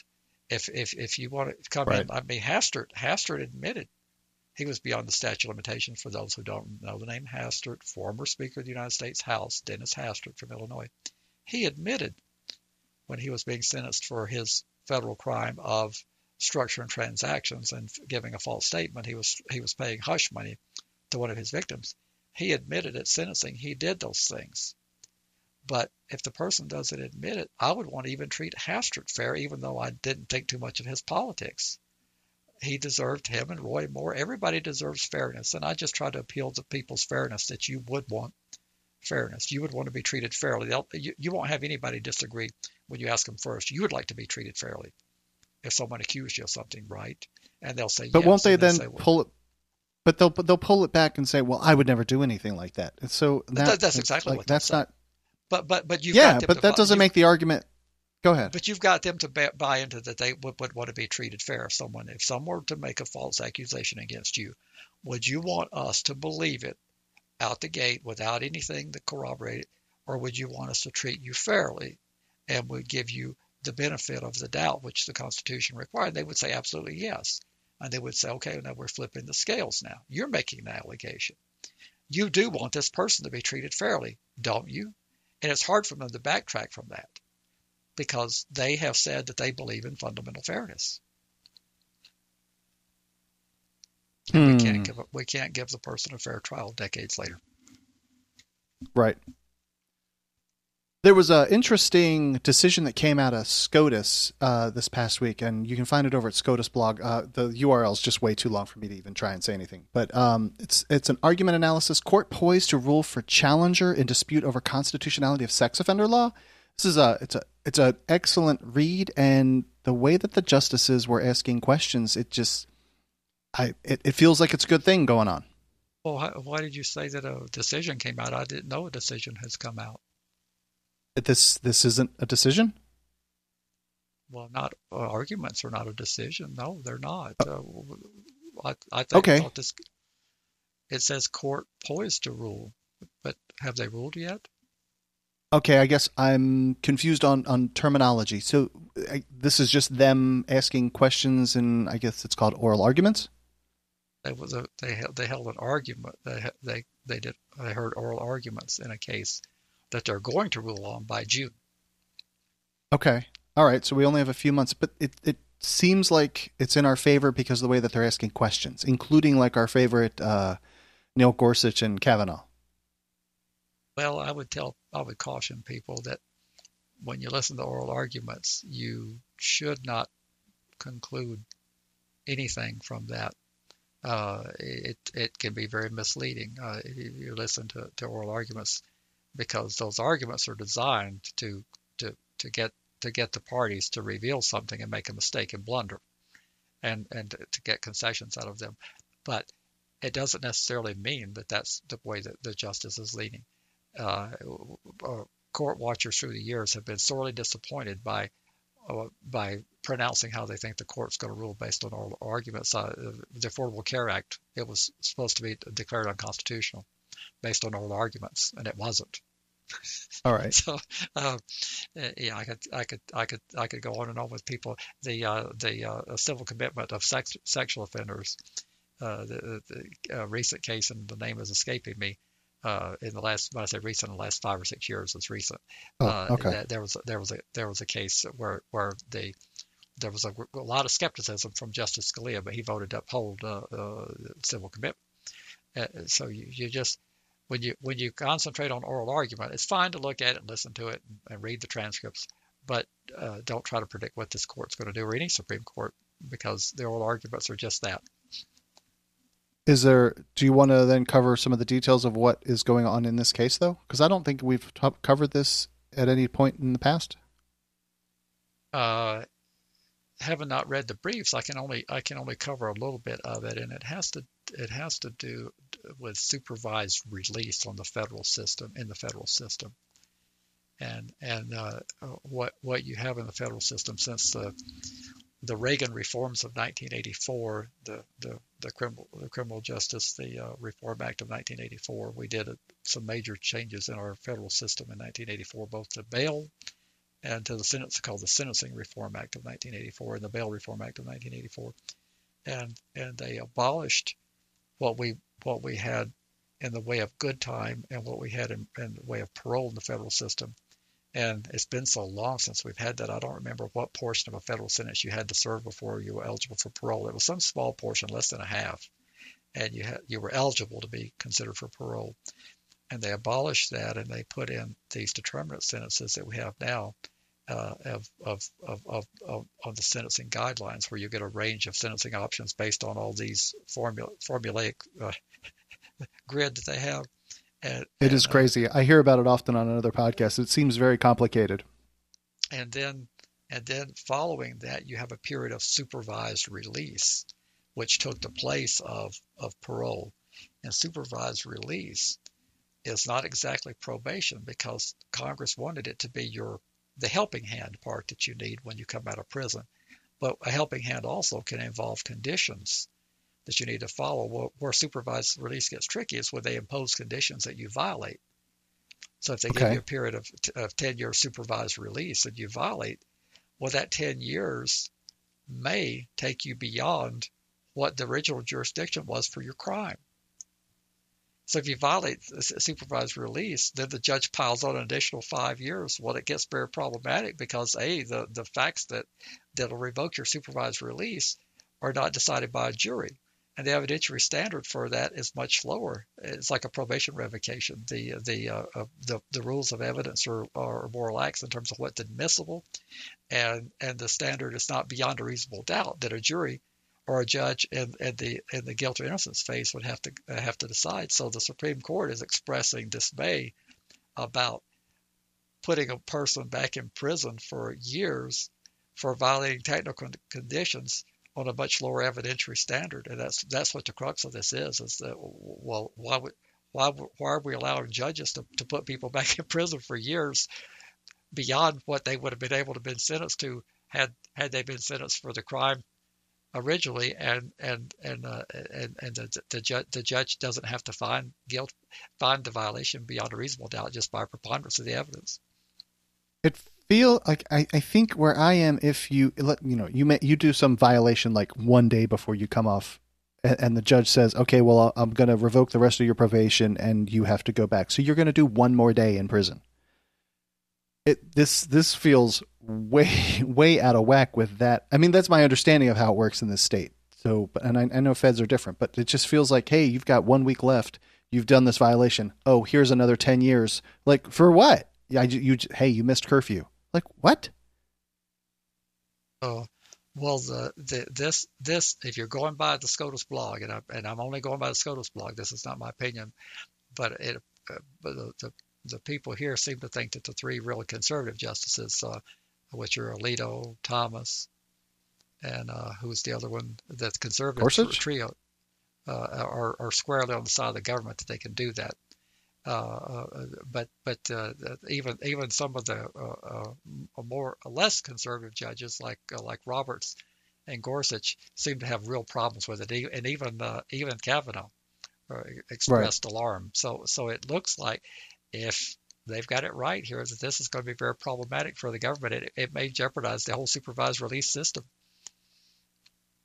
if you want to come in, I mean, Hastert admitted he was beyond the statute of limitations. For those who don't know the name Hastert, former Speaker of the United States House, Dennis Hastert from Illinois, he admitted when he was being sentenced for his federal crime of structuring transactions and giving a false statement, he was paying hush money to one of his victims. He admitted at sentencing he did those things. But if the person doesn't admit it, I would want to even treat Hastert fair, even though I didn't think too much of his politics. He deserved, him and Roy Moore, everybody deserves fairness. And I just try to appeal to people's fairness, that you would want fairness. You would want to be treated fairly. You won't have anybody disagree when you ask them first. You would like to be treated fairly if someone accused you of something, right? And they'll say, but yes. Won't they then pull it? But they'll pull it back and say, well, I would never do anything like that. And so that's exactly like, what that's not. But you've yeah, got them but that doesn't make the argument. Go ahead. But you've got them to buy into that they would want to be treated fair. If someone were to make a false accusation against you, would you want us to believe it out the gate without anything to corroborate it, or would you want us to treat you fairly and would give you the benefit of the doubt, which the Constitution required? They would say absolutely yes. And they would say, okay, now we're flipping the scales now. You're making the allegation. You do want this person to be treated fairly, don't you? And it's hard for them to backtrack from that because they have said that they believe in fundamental fairness. And we can't give the person a fair trial decades later. Right. There was an interesting decision that came out of SCOTUS this past week, and you can find it over at SCOTUS blog. The URL is just way too long for me to even try and say anything. But it's an argument analysis. Court poised to rule for challenger in dispute over constitutionality of sex offender law. This is it's an excellent read, and the way that the justices were asking questions, it feels like it's a good thing going on. Well, why did you say that a decision came out? I didn't know a decision has come out. This isn't a decision? Well, not arguments are not a decision. No, they're not. I think okay. It says court poised to rule, but have they ruled yet? Okay, I guess I'm confused on terminology. So this is just them asking questions, and I guess it's called oral arguments? They held an argument. They heard oral arguments in a case that they're going to rule on by June. Okay. All right. So we only have a few months, but it seems like it's in our favor because of the way that they're asking questions, including like our favorite Neil Gorsuch and Kavanaugh. Well, I would caution people that when you listen to oral arguments, you should not conclude anything from that. It can be very misleading. You listen to oral arguments, because those arguments are designed to get the parties to reveal something and make a mistake and blunder, and to get concessions out of them. But it doesn't necessarily mean that that's the way that the justice is leaning. Court watchers through the years have been sorely disappointed by pronouncing how they think the court's going to rule based on oral arguments. The Affordable Care Act, it was supposed to be declared unconstitutional based on oral arguments, and it wasn't. All right. So, yeah, I could go on and on with people. The civil commitment of sexual offenders, the recent case, and the name is escaping me, in the last, when I say recent, in the last 5 or 6 years, it's recent. Okay. There was a case where there was a lot of skepticism from Justice Scalia, but he voted to uphold civil commitment. So you just, when you concentrate on oral argument, it's fine to look at it and listen to it and read the transcripts, but don't try to predict what this court's going to do, or any Supreme Court, because the oral arguments are just that. Do you want to then cover some of the details of what is going on in this case, though? Because I don't think we've covered this at any point in the past. Having not read the briefs, I can only cover a little bit of it, and it has to do with supervised release on the federal system, and what you have in the federal system since the Reagan reforms of 1984, the criminal justice, the Reform Act of 1984. We did some major changes in our federal system in 1984, both to bail and to the sentence, called the Sentencing Reform Act of 1984 and the Bail Reform Act of 1984, and they abolished what we had in the way of good time and what we had in the way of parole in the federal system. And it's been so long since we've had that, I don't remember what portion of a federal sentence you had to serve before you were eligible for parole. It was some small portion, less than a half, and you were eligible to be considered for parole. And they abolished that, and they put in these determinate sentences that we have now of the sentencing guidelines, where you get a range of sentencing options based on all these formulaic grid that they have. It is crazy. I hear about it often on another podcast. It seems very complicated. And then following that, you have a period of supervised release, which took the place of parole. And supervised release is not exactly probation, because Congress wanted it to be the helping hand part that you need when you come out of prison. But a helping hand also can involve conditions that you need to follow. Where supervised release gets tricky is when they impose conditions that you violate. So if they give you a period of 10 years supervised release and you violate, well, that 10 years may take you beyond what the original jurisdiction was for your crime. So if you violate supervised release, then the judge piles on an additional 5 years. Well, it gets very problematic because the facts that'll revoke your supervised release are not decided by a jury. And the evidentiary standard for that is much lower. It's like a probation revocation. The rules of evidence are more lax in terms of what's admissible, and the standard is not beyond a reasonable doubt that a jury or a judge in the guilt or innocence phase would have to decide. So the Supreme Court is expressing dismay about putting a person back in prison for years for violating technical conditions on a much lower evidentiary standard. And that's what the crux of this is that, well, why are we allowing judges to put people back in prison for years beyond what they would have been able to have been sentenced to had they been sentenced for the crime originally, and the judge doesn't have to find the violation beyond a reasonable doubt just by preponderance of the evidence. It feel like I think where I am, if you do some violation like one day before you come off, and the judge says, okay, well, I'm going to revoke the rest of your probation and you have to go back, so you're going to do one more day in prison. This feels way out of whack with that. I mean, that's my understanding of how it works in this state. So, and I know feds are different, but it just feels like, hey, you've got 1 week left. You've done this violation. Oh, here's another 10 years. Like, for what? Hey, you missed curfew. Like, what? Oh, well, this if you're going by the SCOTUS blog, and I'm only going by the SCOTUS blog, this is not my opinion, but the people here seem to think that the three really conservative justices, which are Alito, Thomas, and who's the other one, that's conservative Gorsuch? trio, are squarely on the side of the government that they can do that. But even some of the less conservative judges like Roberts and Gorsuch seem to have real problems with it, and even Kavanaugh expressed alarm. So it looks like if they've got it right here, that this is going to be very problematic for the government. It may jeopardize the whole supervised release system.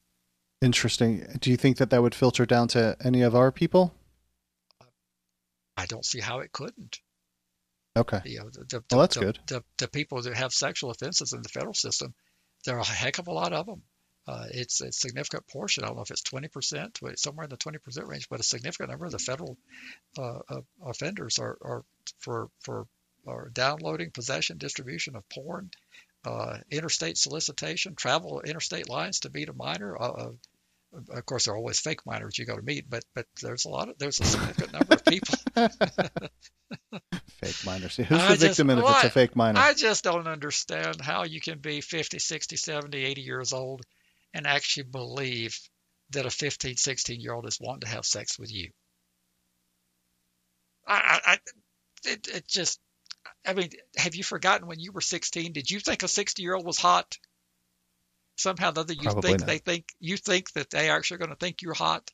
Interesting. Do you think that would filter down to any of our people? I don't see how it couldn't. Okay. You know, Well, that's good. the people that have sexual offenses in the federal system, there are a heck of a lot of them. It's a significant portion. I don't know if it's 20%, somewhere in the 20% range, but a significant number of the federal offenders are for downloading, possession, distribution of porn, interstate solicitation, travel interstate lines to meet a minor. Of course, there are always fake minors you go to meet, but there's a significant number of people. Fake minor. See, who's the victim if it's a fake minor? I just don't understand how you can be 50, 60, 70, 80 years old and actually believe that a 15, 16-year-old is wanting to have sex with you. It just, I mean, have you forgotten when you were 16? Did you think a 60-year-old was hot? Somehow or other, you think that they actually going to think you're hot.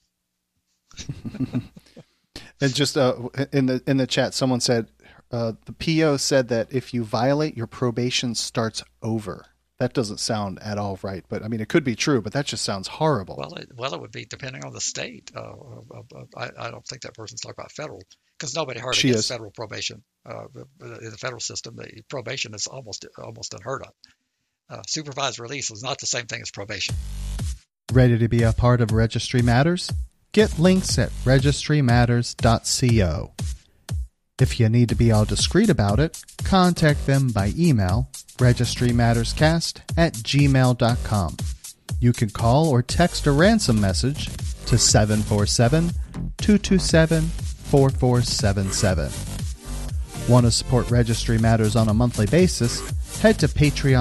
And just in the chat, someone said the PO said that if you violate, your probation starts over. That doesn't sound at all right, but I mean, it could be true, but that just sounds horrible. Well, it would be depending on the state. I don't think that person's talking about federal, because nobody hardly gets federal probation. In the federal system, the probation is almost unheard of. Supervised release is not the same thing as probation. Ready to be a part of Registry Matters? Get links at registrymatters.co. If you need to be all discreet about it, contact them by email, registrymatterscast@gmail.com. You can call or text a ransom message to 747-227-4477. Want to support Registry Matters on a monthly basis? Head to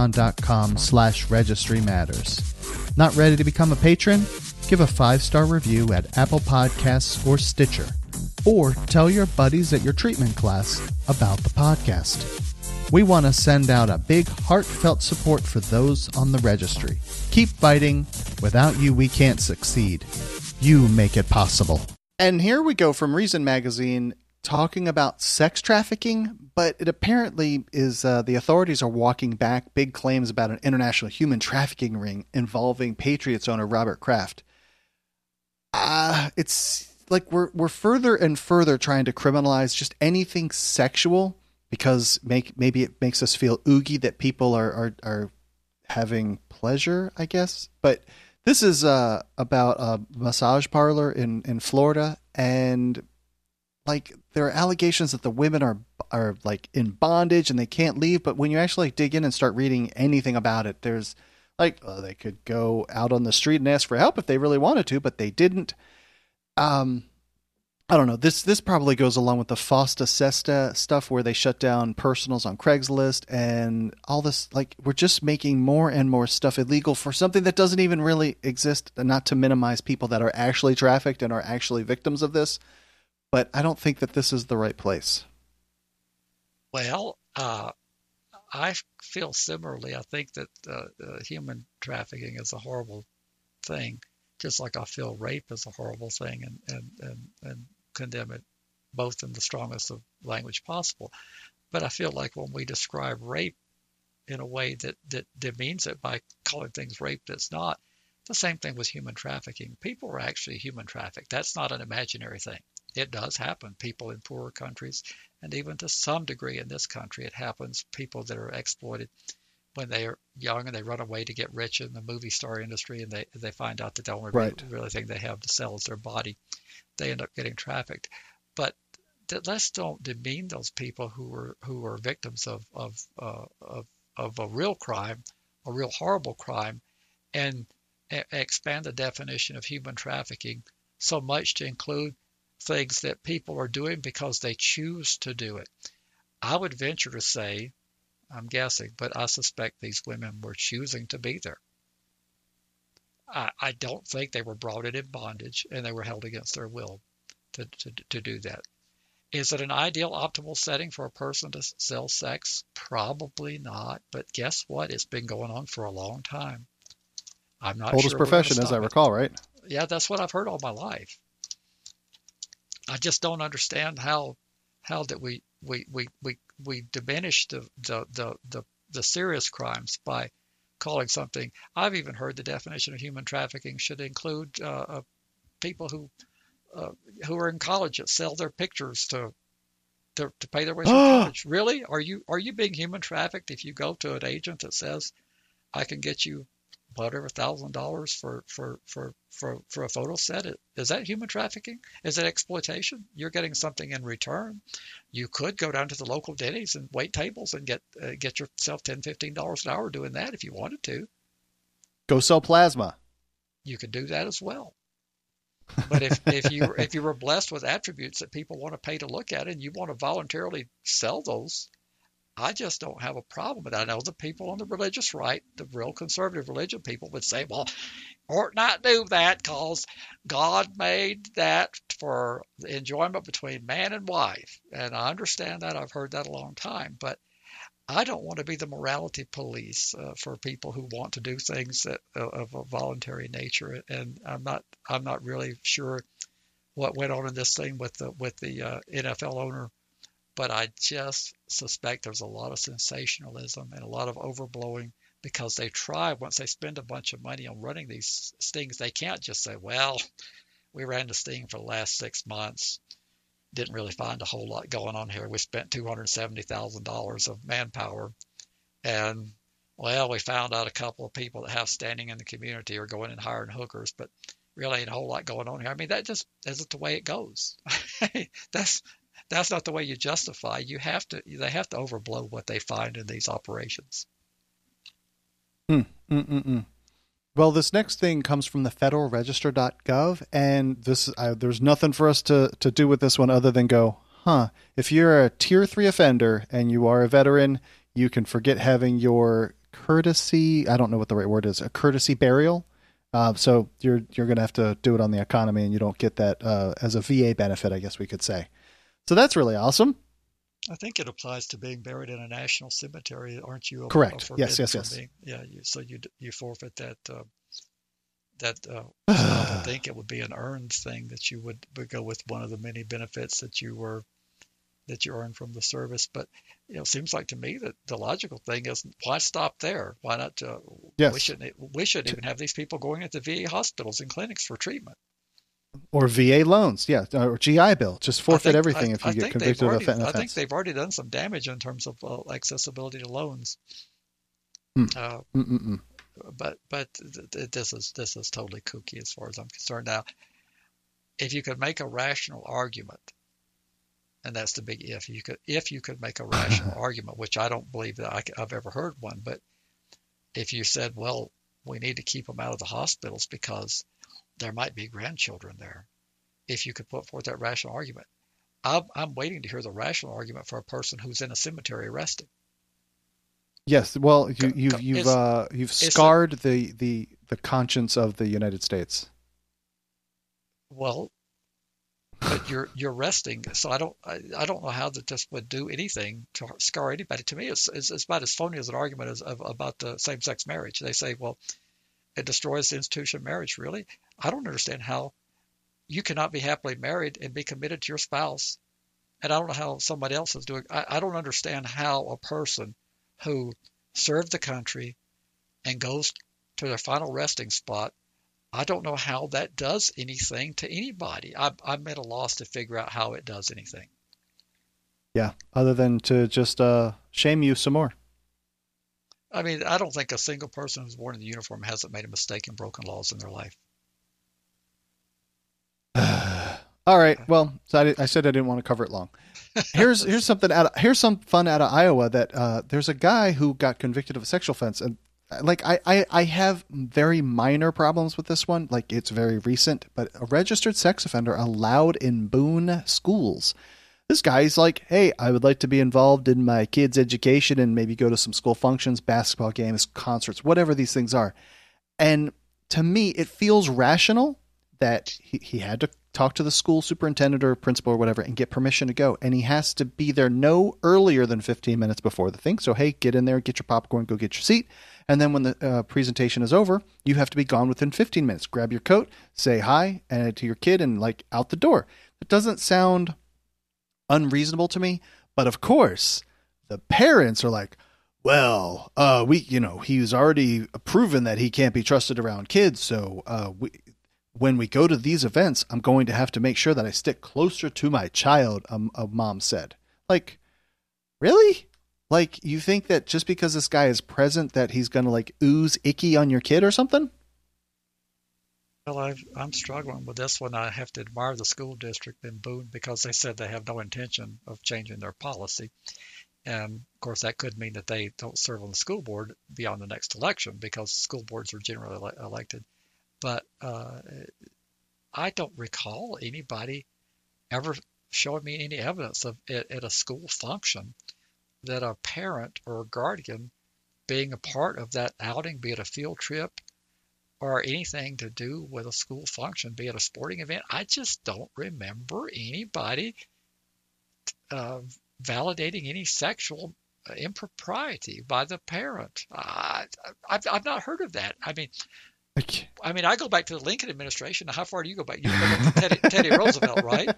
patreon.com/registrymatters. Not ready to become a patron? Give a 5-star review at Apple Podcasts or Stitcher. Or tell your buddies at your treatment class about the podcast. We want to send out a big heartfelt support for those on the registry. Keep fighting. Without you, we can't succeed. You make it possible. And here we go from Reason Magazine talking about sex trafficking, but it apparently is the authorities are walking back big claims about an international human trafficking ring involving Patriots owner Robert Kraft. It's like we're further and further trying to criminalize just anything sexual because maybe it makes us feel oogie that people are having pleasure, I guess. But this is about a massage parlor in Florida, and like there are allegations that the women are like in bondage and they can't leave. But when you actually dig in and start reading anything about it, there's like they could go out on the street and ask for help if they really wanted to, but they didn't. I don't know. This probably goes along with the Fosta Sesta stuff where they shut down personals on Craigslist and all this. Like, we're just making more and more stuff illegal for something that doesn't even really exist, and not to minimize people that are actually trafficked and are actually victims of this. But I don't think that this is the right place. Well, I feel similarly. I think that human trafficking is a horrible thing. Just like I feel rape is a horrible thing and condemn it both in the strongest of language possible. But I feel like when we describe rape in a way that demeans it by calling things rape that's not, the same thing with human trafficking. People are actually human trafficked. That's not an imaginary thing. It does happen. People in poorer countries, and even to some degree in this country, it happens. People that are exploited when they are young and they run away to get rich in the movie star industry, and they find out that the only really thing they have to sell is their body. They end up getting trafficked. But let's don't demean those people who are victims of a real crime, a real horrible crime, and expand the definition of human trafficking so much to include things that people are doing because they choose to do it. I would venture to say, I'm guessing, but I suspect these women were choosing to be there. I don't think they were brought in bondage and they were held against their will to do that. Is it an ideal, optimal setting for a person to sell sex? Probably not. But guess what? It's been going on for a long time. I'm not oldest sure profession, as I recall, right? Yeah, that's what I've heard all my life. I just don't understand how that we diminish the serious crimes by calling something. I've even heard the definition of human trafficking should include people who are in college that sell their pictures to to pay their way through college. Really? Are you being human trafficked if you go to an agent that says I can get you whatever $1,000 for a photo set? Is that human trafficking? Is that exploitation? You're getting something in return. You could go down to the local Denny's and wait tables and get yourself $10-15 an hour doing that if you wanted to. Go sell plasma. You could do that as well. But if you were blessed with attributes that people want to pay to look at and you want to voluntarily sell those, I just don't have a problem with that. I know the people on the religious right, the real conservative religion people, would say, well, ought not do that because God made that for the enjoyment between man and wife. And I understand that. I've heard that a long time. But I don't want to be the morality police for people who want to do things that, of a voluntary nature. And I'm not really sure what went on in this thing with the NFL owner, but I just suspect there's a lot of sensationalism and a lot of overblowing because they try, once they spend a bunch of money on running these stings, they can't just say, well, we ran the sting for the last 6 months. Didn't really find a whole lot going on here. We spent $270,000 of manpower, and well, we found out a couple of people that have standing in the community are going and hiring hookers, but really ain't a whole lot going on here. I mean, that just isn't the way it goes. That's not the way you justify. They have to overblow what they find in these operations. Well, this next thing comes from the federalregister.gov, and there's nothing for us to do with this one other than go, if you're a tier 3 offender and you are a veteran, you can forget having your courtesy, I don't know what the right word is, a courtesy burial. So you're going to have to do it on the economy, and you don't get that as a VA benefit, I guess we could say. So that's really awesome. I think it applies to being buried in a national cemetery, aren't you? Correct. Yes. So you forfeit that. I don't think it would be an earned thing that you would go with one of the many benefits that you earned from the service. But it seems like to me that the logical thing is, why stop there? Why not? We shouldn't even have these people going into VA hospitals and clinics for treatment. Or VA loans, or GI Bill. Just forfeit everything if you get convicted of an offense. I think they've already done some damage in terms of accessibility to loans. But this is totally kooky as far as I'm concerned. Now, if you could make a rational argument, and that's the big if you could make a rational argument, which I don't believe that I've ever heard one, but if you said, well, we need to keep them out of the hospitals because there might be grandchildren there. If you could put forth that rational argument, I'm waiting to hear the rational argument for a person who's in a cemetery arrested. Yes, well, you've scarred the conscience of the United States. Well, but you're arresting, so I don't know how that just would do anything to scar anybody. To me, it's about as phony as an argument as about the same-sex marriage. They say, well, it destroys the institution of marriage. Really? I don't understand how you cannot be happily married and be committed to your spouse. And I don't know how somebody else is doing. I don't understand how a person who served the country and goes to their final resting spot, I don't know how that does anything to anybody. I'm at a loss to figure out how it does anything. Yeah, other than to just shame you some more. I mean, I don't think a single person who's worn in the uniform hasn't made a mistake and broken laws in their life. All right. Well, so I said I didn't want to cover it long. Here's some fun out of Iowa that there's a guy who got convicted of a sexual offense, and like I have very minor problems with this one. Like, it's very recent, but a registered sex offender allowed in Boone schools. This guy's like, hey, I would like to be involved in my kids' education and maybe go to some school functions, basketball games, concerts, whatever these things are. And to me, it feels rational that he had to talk to the school superintendent or principal or whatever and get permission to go. And he has to be there no earlier than 15 minutes before the thing. So, hey, get in there, get your popcorn, go get your seat. And then when the presentation is over, you have to be gone within 15 minutes. Grab your coat, say hi to your kid, and like out the door. It doesn't sound unreasonable to me, but of course the parents are like, well, he's already proven that he can't be trusted around kids, so when we go to these events, I'm going to have to make sure that I stick closer to my child, a mom said. Like, really? Like, you think that just because this guy is present that he's going to, like, ooze icky on your kid or something? Well, I'm struggling with this one. I have to admire the school district in Boone because they said they have no intention of changing their policy. And of course, that could mean that they don't serve on the school board beyond the next election because school boards are generally elected. But I don't recall anybody ever showing me any evidence of it at a school function that a parent or a guardian being a part of that outing, be it a field trip or anything to do with a school function, be it a sporting event. I just don't remember anybody validating any sexual impropriety by the parent. I've not heard of that. I go back to the Lincoln administration. How far do you go back? You go back to Teddy Roosevelt, right?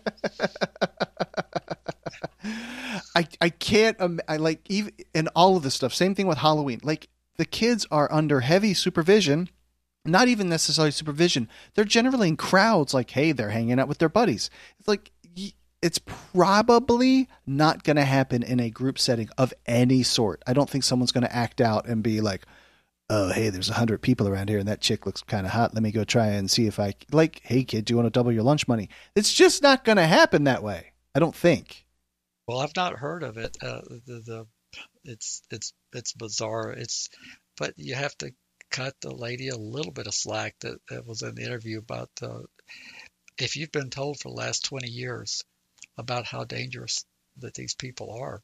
I can't. I like even in all of this stuff. Same thing with Halloween. Like the kids are under heavy supervision. Not even necessarily supervision. They're generally in crowds. Like, hey, they're hanging out with their buddies. It's like it's probably not going to happen in a group setting of any sort. I don't think someone's going to act out and be like, oh, hey, there's 100 people around here and that chick looks kind of hot. Let me go try and see if like, hey, kid, do you want to double your lunch money? It's just not going to happen that way. I don't think. Well, I've not heard of it. It's bizarre. But you have to cut the lady a little bit of slack that was in the interview about if you've been told for the last 20 years about how dangerous that these people are.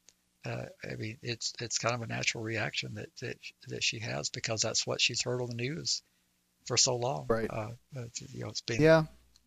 It's kind of a natural reaction that she has because that's what she's heard on the news for so long. Right. It's been. Yeah.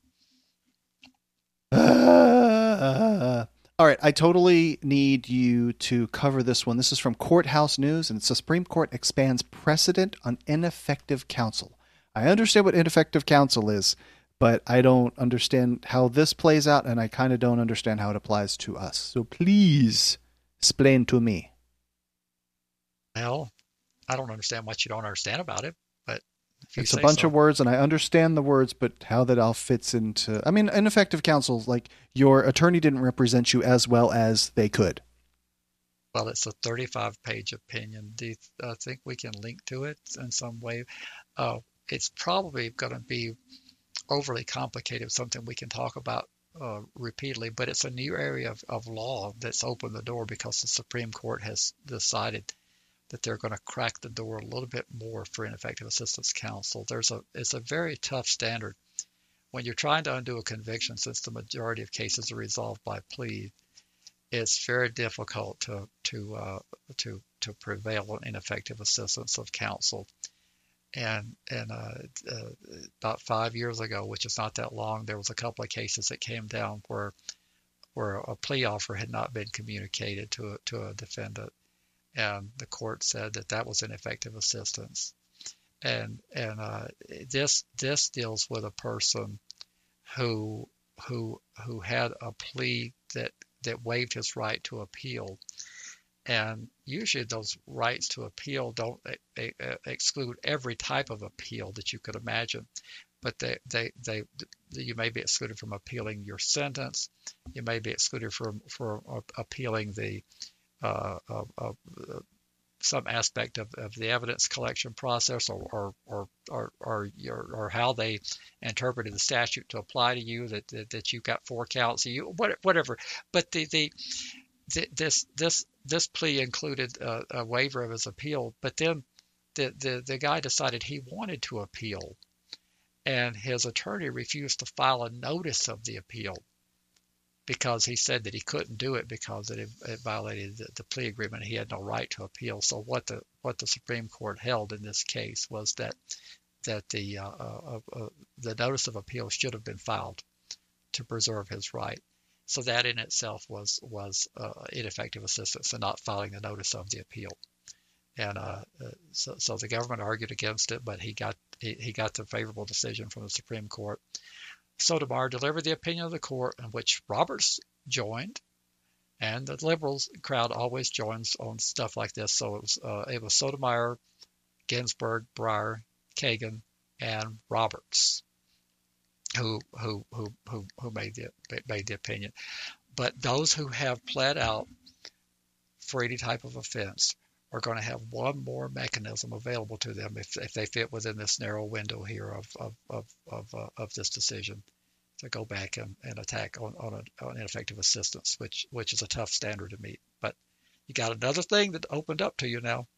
All right. I totally need you to cover this one. This is from Courthouse News, and it's the Supreme Court expands precedent on ineffective counsel. I understand what ineffective counsel is, but I don't understand how this plays out, and I kind of don't understand how it applies to us. So please explain to me. Well, I don't understand what you don't understand about it, but it's a bunch of words, and I understand the words, but how that all fits into... I mean, ineffective counsel, like your attorney didn't represent you as well as they could. Well, it's a 35-page opinion. Do you think we can link to it in some way? It's probably going to be overly complicated, something we can talk about repeatedly, but it's a new area of law that's opened the door because the Supreme Court has decided that they're going to crack the door a little bit more for ineffective assistance counsel. It's a very tough standard. When you're trying to undo a conviction, since the majority of cases are resolved by plea, it's very difficult to prevail on ineffective assistance of counsel. And about 5 years ago, which is not that long, there was a couple of cases that came down where a plea offer had not been communicated to a defendant, and the court said that was ineffective assistance. And this deals with a person who had a plea that waived his right to appeal. And usually those rights to appeal don't exclude every type of appeal that you could imagine. But you may be excluded from appealing your sentence. You may be excluded from appealing the some aspect of the evidence collection process or how they interpreted the statute to apply to you, that you got 4 counts, whatever. But this plea included a waiver of his appeal, but then the guy decided he wanted to appeal, and his attorney refused to file a notice of the appeal because he said that he couldn't do it because it violated the plea agreement. He had no right to appeal. So what the Supreme Court held in this case was that the notice of appeal should have been filed to preserve his right. So that in itself was ineffective assistance in not filing the notice of the appeal. And so the government argued against it, but he got the favorable decision from the Supreme Court. Sotomayor delivered the opinion of the court, in which Roberts joined, and the liberals crowd always joins on stuff like this. So it was Sotomayor, Ginsburg, Breyer, Kagan, and Roberts who made the opinion. But those who have pled out for any type of offense are going to have one more mechanism available to them if they fit within this narrow window here of this decision to go back and attack on ineffective assistance, which is a tough standard to meet. But you got another thing that opened up to you now.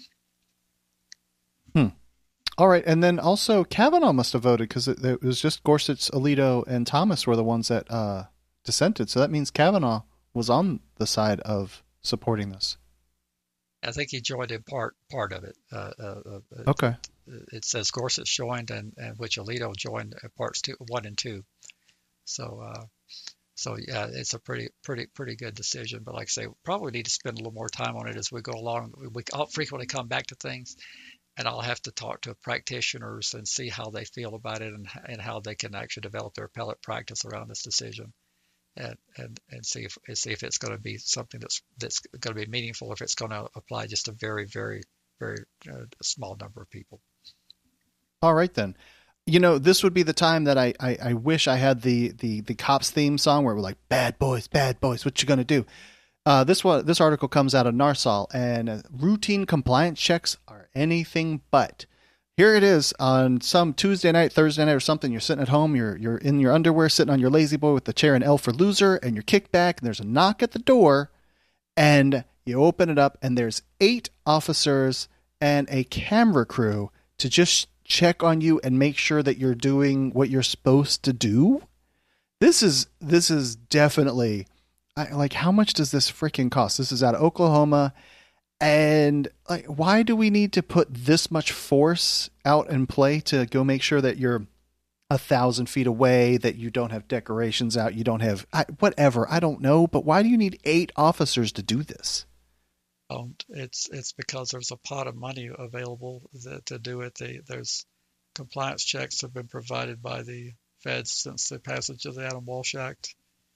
All right, and then also Kavanaugh must have voted because it was just Gorsuch, Alito, and Thomas were the ones that dissented. So that means Kavanaugh was on the side of supporting this. I think he joined in part of it. Okay. It says Gorsuch joined, and which Alito joined parts 1 and 2. So yeah, it's a pretty good decision. But like I say, we probably need to spend a little more time on it as we go along. I'll frequently come back to things, and I'll have to talk to practitioners and see how they feel about it and how they can actually develop their appellate practice around this decision, and see if it's going to be something that's going to be meaningful, if it's going to apply just a very, very, very small number of people. All right then. This would be the time that I wish I had the Cops theme song where we're like, bad boys, what you gonna do? This article comes out of Narsal, and routine compliance checks are anything but. Here it is on some Tuesday night, Thursday night or something. You're sitting at home, you're in your underwear, sitting on your lazy boy with the chair and L for loser, and you're kicked back, and there's a knock at the door, and you open it up, and there's 8 officers and a camera crew to just check on you and make sure that you're doing what you're supposed to do. This is definitely like, how much does this freaking cost? This is out of Oklahoma, and like, why do we need to put this much force out in play to go make sure that you're 1,000 feet away, that you don't have decorations out, you don't have whatever, I don't know, but why do you need 8 officers to do this? It's because there's a pot of money available to do it. There's compliance checks have been provided by the feds since the passage of the Adam Walsh Act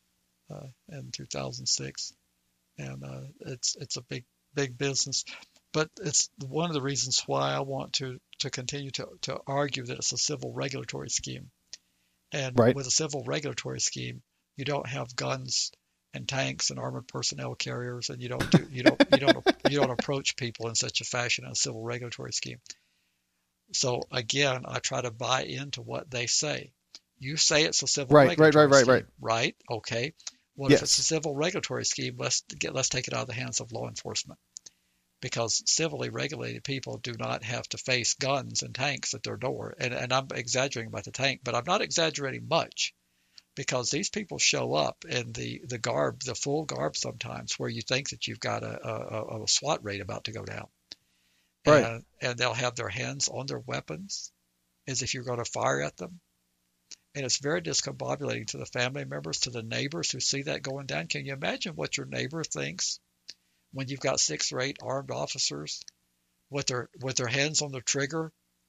in 2006, and it's a big business. But it's one of the reasons why I want to continue to argue that it's a civil regulatory scheme. And right. With a civil regulatory scheme, you don't have guns and tanks and armored personnel carriers, and you don't approach people in such a fashion in a civil regulatory scheme. So again, I try to buy into what they say. You say it's a civil regulatory scheme, right? Okay. Well, yes. If it's a civil regulatory scheme, let's take it out of the hands of law enforcement, because civilly regulated people do not have to face guns and tanks at their door. And I'm exaggerating about the tank, but I'm not exaggerating much, because these people show up in the garb, the full garb sometimes, where you think that you've got a SWAT raid about to go down. Right. And they'll have their hands on their weapons as if you're going to fire at them. And it's very discombobulating to the family members, to the neighbors who see that going down. Can you imagine what your neighbor thinks when you've got 6 or 8 armed officers with their hands on the trigger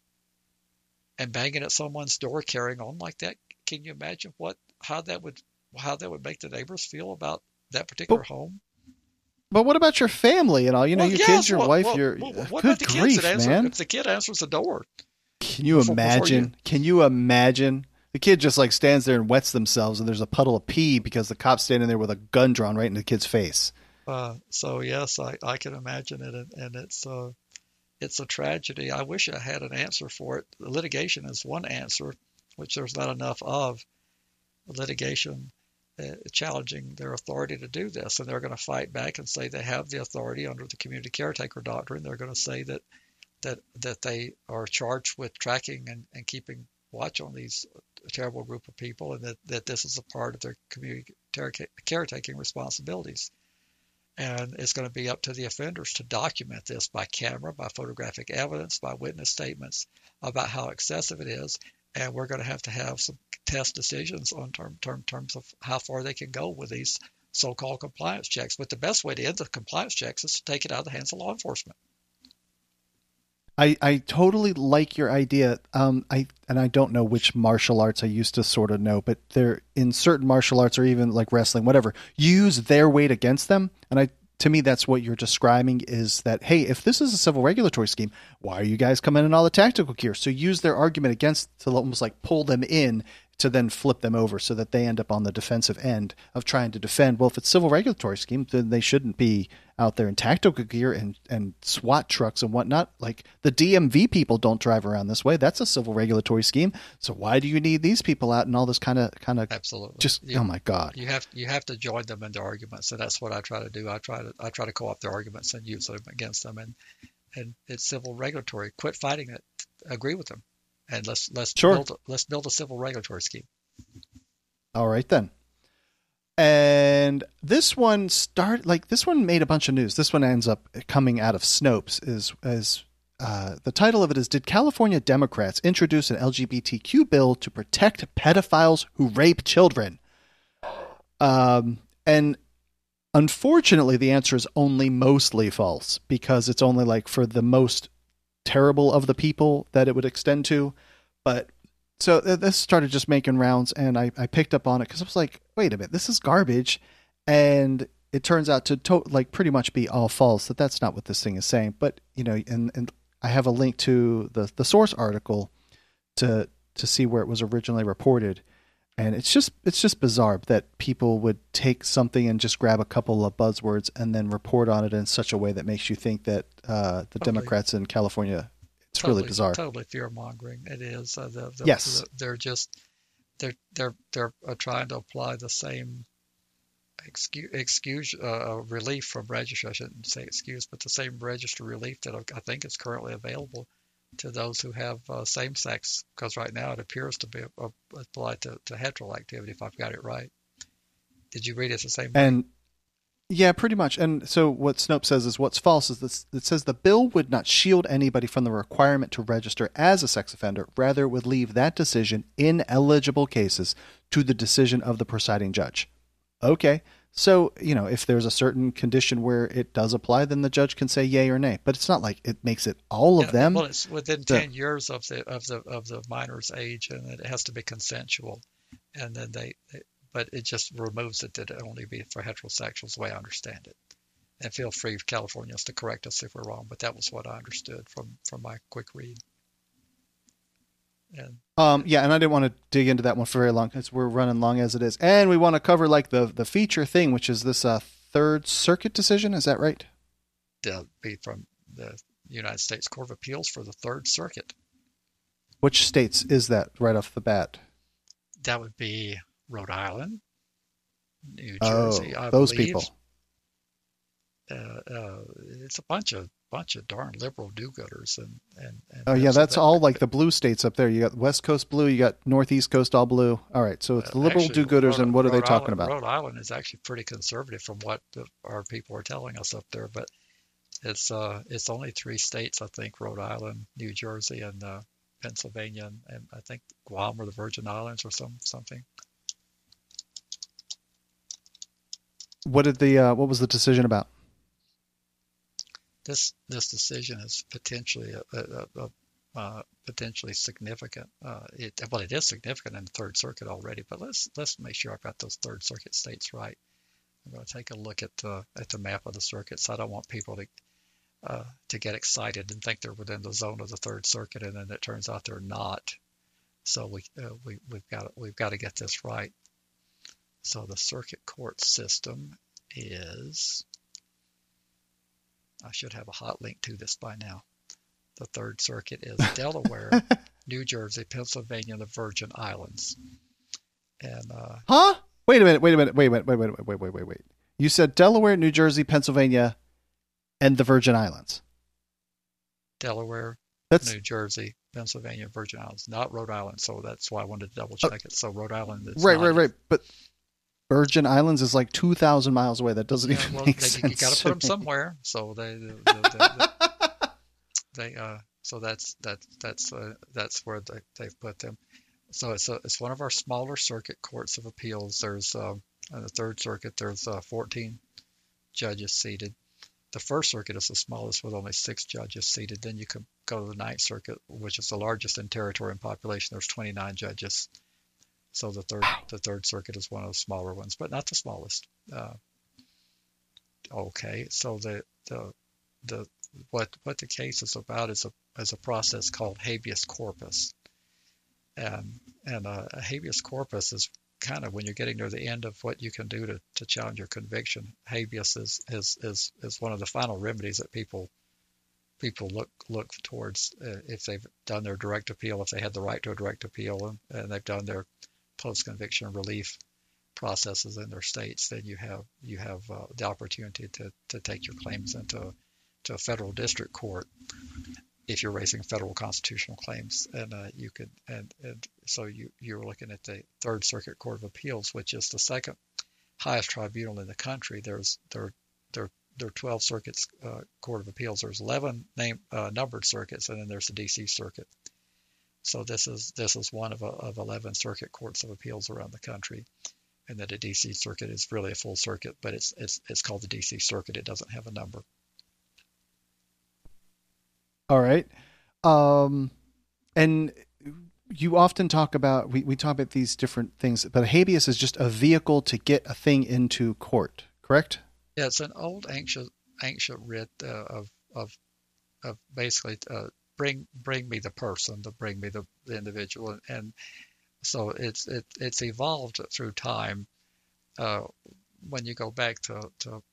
and banging at someone's door, carrying on like that? Can you imagine how that would make the neighbors feel about that particular home? But what about your family and all? Your kids, your wife, your what good about the grief, kids man. If the kid answers the door? Can you imagine? Can you imagine? The kid just like stands there and wets themselves, and there's a puddle of pee because the cop's standing there with a gun drawn right in the kid's face. So yes, I can imagine it, and it's a tragedy. I wish I had an answer for it. Litigation is one answer, which there's not enough of. Litigation challenging their authority to do this, and they're going to fight back and say they have the authority under the community caretaker doctrine. They're going to say that they are charged with tracking and keeping watch on these terrible group of people, and that this is a part of their community caretaking responsibilities. And it's going to be up to the offenders to document this by camera, by photographic evidence, by witness statements about how excessive it is. And we're going to have some test decisions on terms of how far they can go with these so-called compliance checks. But the best way to end the compliance checks is to take it out of the hands of law enforcement. I totally like your idea. I don't know which martial arts I used to sort of know, but they're in certain martial arts or even like wrestling, whatever, use their weight against them. And to me, that's what you're describing is that, hey, if this is a civil regulatory scheme, why are you guys coming in all the tactical gear? So use their argument against to almost like pull them in to then flip them over so that they end up on the defensive end of trying to defend. Well, if it's civil regulatory scheme, then they shouldn't be out there in tactical gear and SWAT trucks and whatnot. Like the DMV people don't drive around this way. That's a civil regulatory scheme. So why do you need these people out and all this kind of absolutely just oh my God. You have to join them in their arguments, and that's what I try to do. I try to co-opt their arguments and use them against them, and it's civil regulatory. Quit fighting it. Agree with them. And let's build a civil regulatory scheme. All right then. And this one made a bunch of news. This one ends up coming out of Snopes. The title of it is, Did California Democrats introduce an LGBTQ bill to protect pedophiles who rape children? And unfortunately, the answer is only mostly false, because it's only like for the most terrible of the people that it would extend to. But so this started just making rounds, and I picked up on it because I was like, wait a minute, this is garbage. And it turns out to pretty much be all false, that's not what this thing is saying. But, and I have a link to the source article to see where it was originally reported. And it's just bizarre that people would take something and just grab a couple of buzzwords and then report on it in such a way that makes you think that the Democrats in California, it's really bizarre. Totally fear mongering. It is. Yes. They're trying to apply the same excuse relief from registry. I shouldn't say excuse, but the same registry relief that I think is currently available to those who have same-sex, because right now it appears to be applied to hetero activity, if I've got it right. Did you read it the same way? And yeah, pretty much. And so what Snopes says is what's false is this. It says the bill would not shield anybody from the requirement to register as a sex offender, rather would leave that decision in eligible cases to the decision of the presiding judge. Okay. So, if there's a certain condition where it does apply, then the judge can say yay or nay. But it's not like it makes it all of them. Well, it's within 10 years of the minor's age, and it has to be consensual. And then but it just removes it that it only be for heterosexuals, the way I understand it. And feel free, Californians, to correct us if we're wrong, but that was what I understood from my quick read. And I didn't want to dig into that one for very long because we're running long as it is, and we want to cover like the feature thing, which is this Third Circuit decision. Is that right? That'll be from the United States Court of Appeals for the Third Circuit. Which states is that right off the bat? That would be Rhode Island, New Jersey. I those believe. People. It's a bunch of darn liberal do-gooders and that's all like the blue states up there. You got West Coast blue, you got Northeast Coast all blue. All right, so it's the liberal do-gooders, and what are they talking about? Rhode Island is actually pretty conservative from what our people are telling us up there, but it's only 3 states, I think: Rhode Island, New Jersey, and Pennsylvania, and I think Guam or the Virgin Islands or something. What was the decision about? This decision is potentially potentially significant. It is significant in the Third Circuit already, but let's make sure I've got those Third Circuit states right. I'm going to take a look at the map of the circuits. I don't want people to get excited and think they're within the zone of the Third Circuit, and then it turns out they're not. So we've got to get this right. So the circuit court system is. I should have a hot link to this by now. The Third Circuit is Delaware, New Jersey, Pennsylvania, and the Virgin Islands. And Wait a minute. You said Delaware, New Jersey, Pennsylvania, and the Virgin Islands. Delaware, New Jersey, Pennsylvania, Virgin Islands, not Rhode Island. So that's why I wanted to double check it. So Rhode Island is right. But Virgin Islands is like 2,000 miles away. That doesn't even make sense. You got to put them somewhere. So so that's where they've put them. So it's one of our smaller circuit courts of appeals. There's in the Third Circuit there's 14 judges seated. The First Circuit is the smallest with only 6 judges seated. Then you can go to the Ninth Circuit, which is the largest in territory and population. There's 29 judges. So the Third Circuit is one of the smaller ones, but not the smallest. Okay, so what the case is about is a process called habeas corpus, And a habeas corpus is kind of when you're getting near the end of what you can do to challenge your conviction. Habeas is one of the final remedies that people look towards if they've done their direct appeal, if they had the right to a direct appeal, and they've done their post-conviction relief processes in their states. Then you have the opportunity to take your claims into a federal district court if you're raising federal constitutional claims, and you could and so you're looking at the Third Circuit Court of Appeals, which is the second highest tribunal in the country. There are 12 circuits, Court of Appeals. There's 11 numbered circuits, and then there's the D.C. Circuit. So this is one of 11 circuit courts of appeals around the country, and that the D.C. Circuit is really a full circuit, but it's called the D.C. Circuit. It doesn't have a number. All right. And you often talk about, we talk about these different things, but a habeas is just a vehicle to get a thing into court, correct? Yeah, it's an old ancient writ of basically bring me the person, to bring me the individual, and so it's evolved through time. When you go back to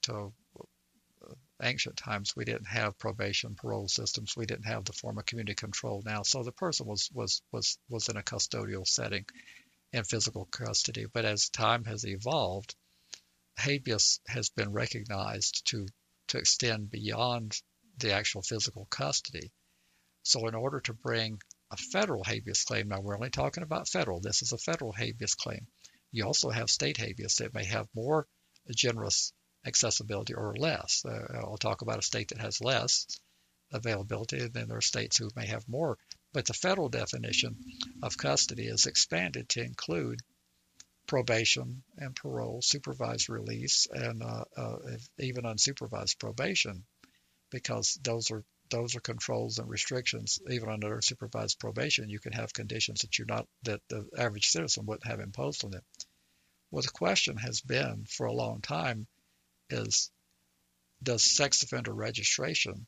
ancient times, we didn't have probation, parole systems. We didn't have the form of community control now. So the person was in a custodial setting in physical custody. But as time has evolved, habeas has been recognized to extend beyond the actual physical custody. So in order to bring a federal habeas claim, now we're only talking about federal. This is a federal habeas claim. You also have state habeas that may have more generous accessibility or less. I'll talk about a state that has less availability, and then there are states who may have more. But the federal definition of custody is expanded to include probation and parole, supervised release, and even unsupervised probation, because those are controls and restrictions. Even under supervised probation, you can have conditions that the average citizen wouldn't have imposed on them. Well, the question has been for a long time is, does sex offender registration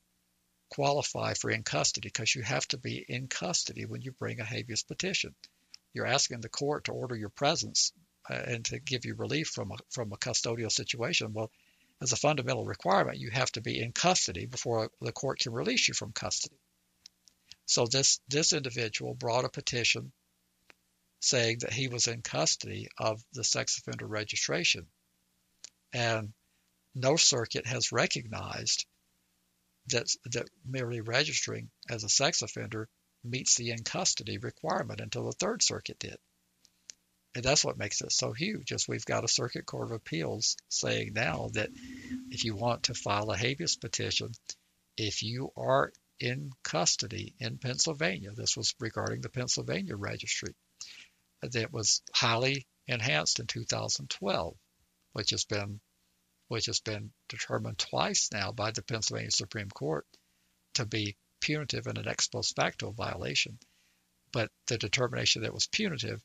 qualify for in custody? Because you have to be in custody when you bring a habeas petition. You're asking the court to order your presence and to give you relief from a custodial situation. Well, as a fundamental requirement, you have to be in custody before the court can release you from custody. So this individual brought a petition saying that he was in custody of the sex offender registration. And no circuit has recognized that merely registering as a sex offender meets the in custody requirement until the Third Circuit did. And that's what makes it so huge, is we've got a Circuit Court of Appeals saying now that if you want to file a habeas petition, if you are in custody in Pennsylvania, this was regarding the Pennsylvania registry, that was highly enhanced in 2012, which has been determined twice now by the Pennsylvania Supreme Court to be punitive and an ex post facto violation. But the determination that was punitive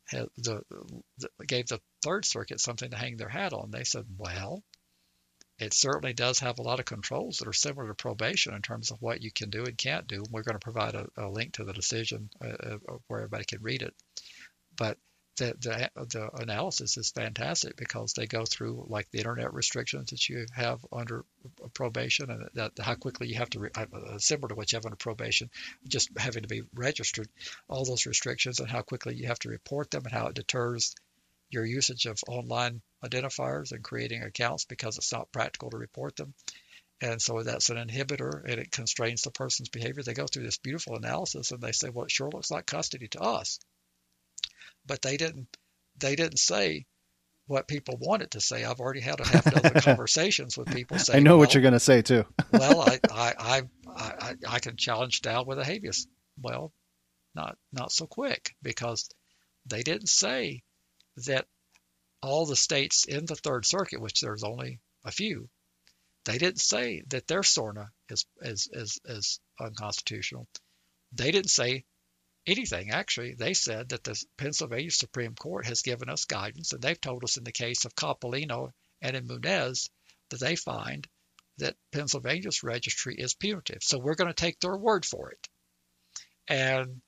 gave the Third Circuit something to hang their hat on. They said, well, it certainly does have a lot of controls that are similar to probation in terms of what you can do and can't do. We're going to provide a link to the decision where everybody can read it. But the analysis is fantastic, because they go through like the internet restrictions that you have under probation, and that how quickly you have to, similar to what you have under probation, just having to be registered, all those restrictions, and how quickly you have to report them, and how it deters your usage of online identifiers and creating accounts because it's not practical to report them. And so that's an inhibitor, and it constrains the person's behavior. They go through this beautiful analysis, and they say, well, it sure looks like custody to us. But they didn't say what people wanted to say. I've already had a half dozen conversations with people saying, I know what you're going to say too. Well, I can challenge Dow with a habeas. Well, not so quick, because they didn't say that all the states in the Third Circuit, which there's only a few, they didn't say that their SORNA is unconstitutional. They didn't say anything. Actually, they said that the Pennsylvania Supreme Court has given us guidance, and they've told us in the case of Coppolino and in Munez that they find that Pennsylvania's registry is punitive. So we're going to take their word for it. And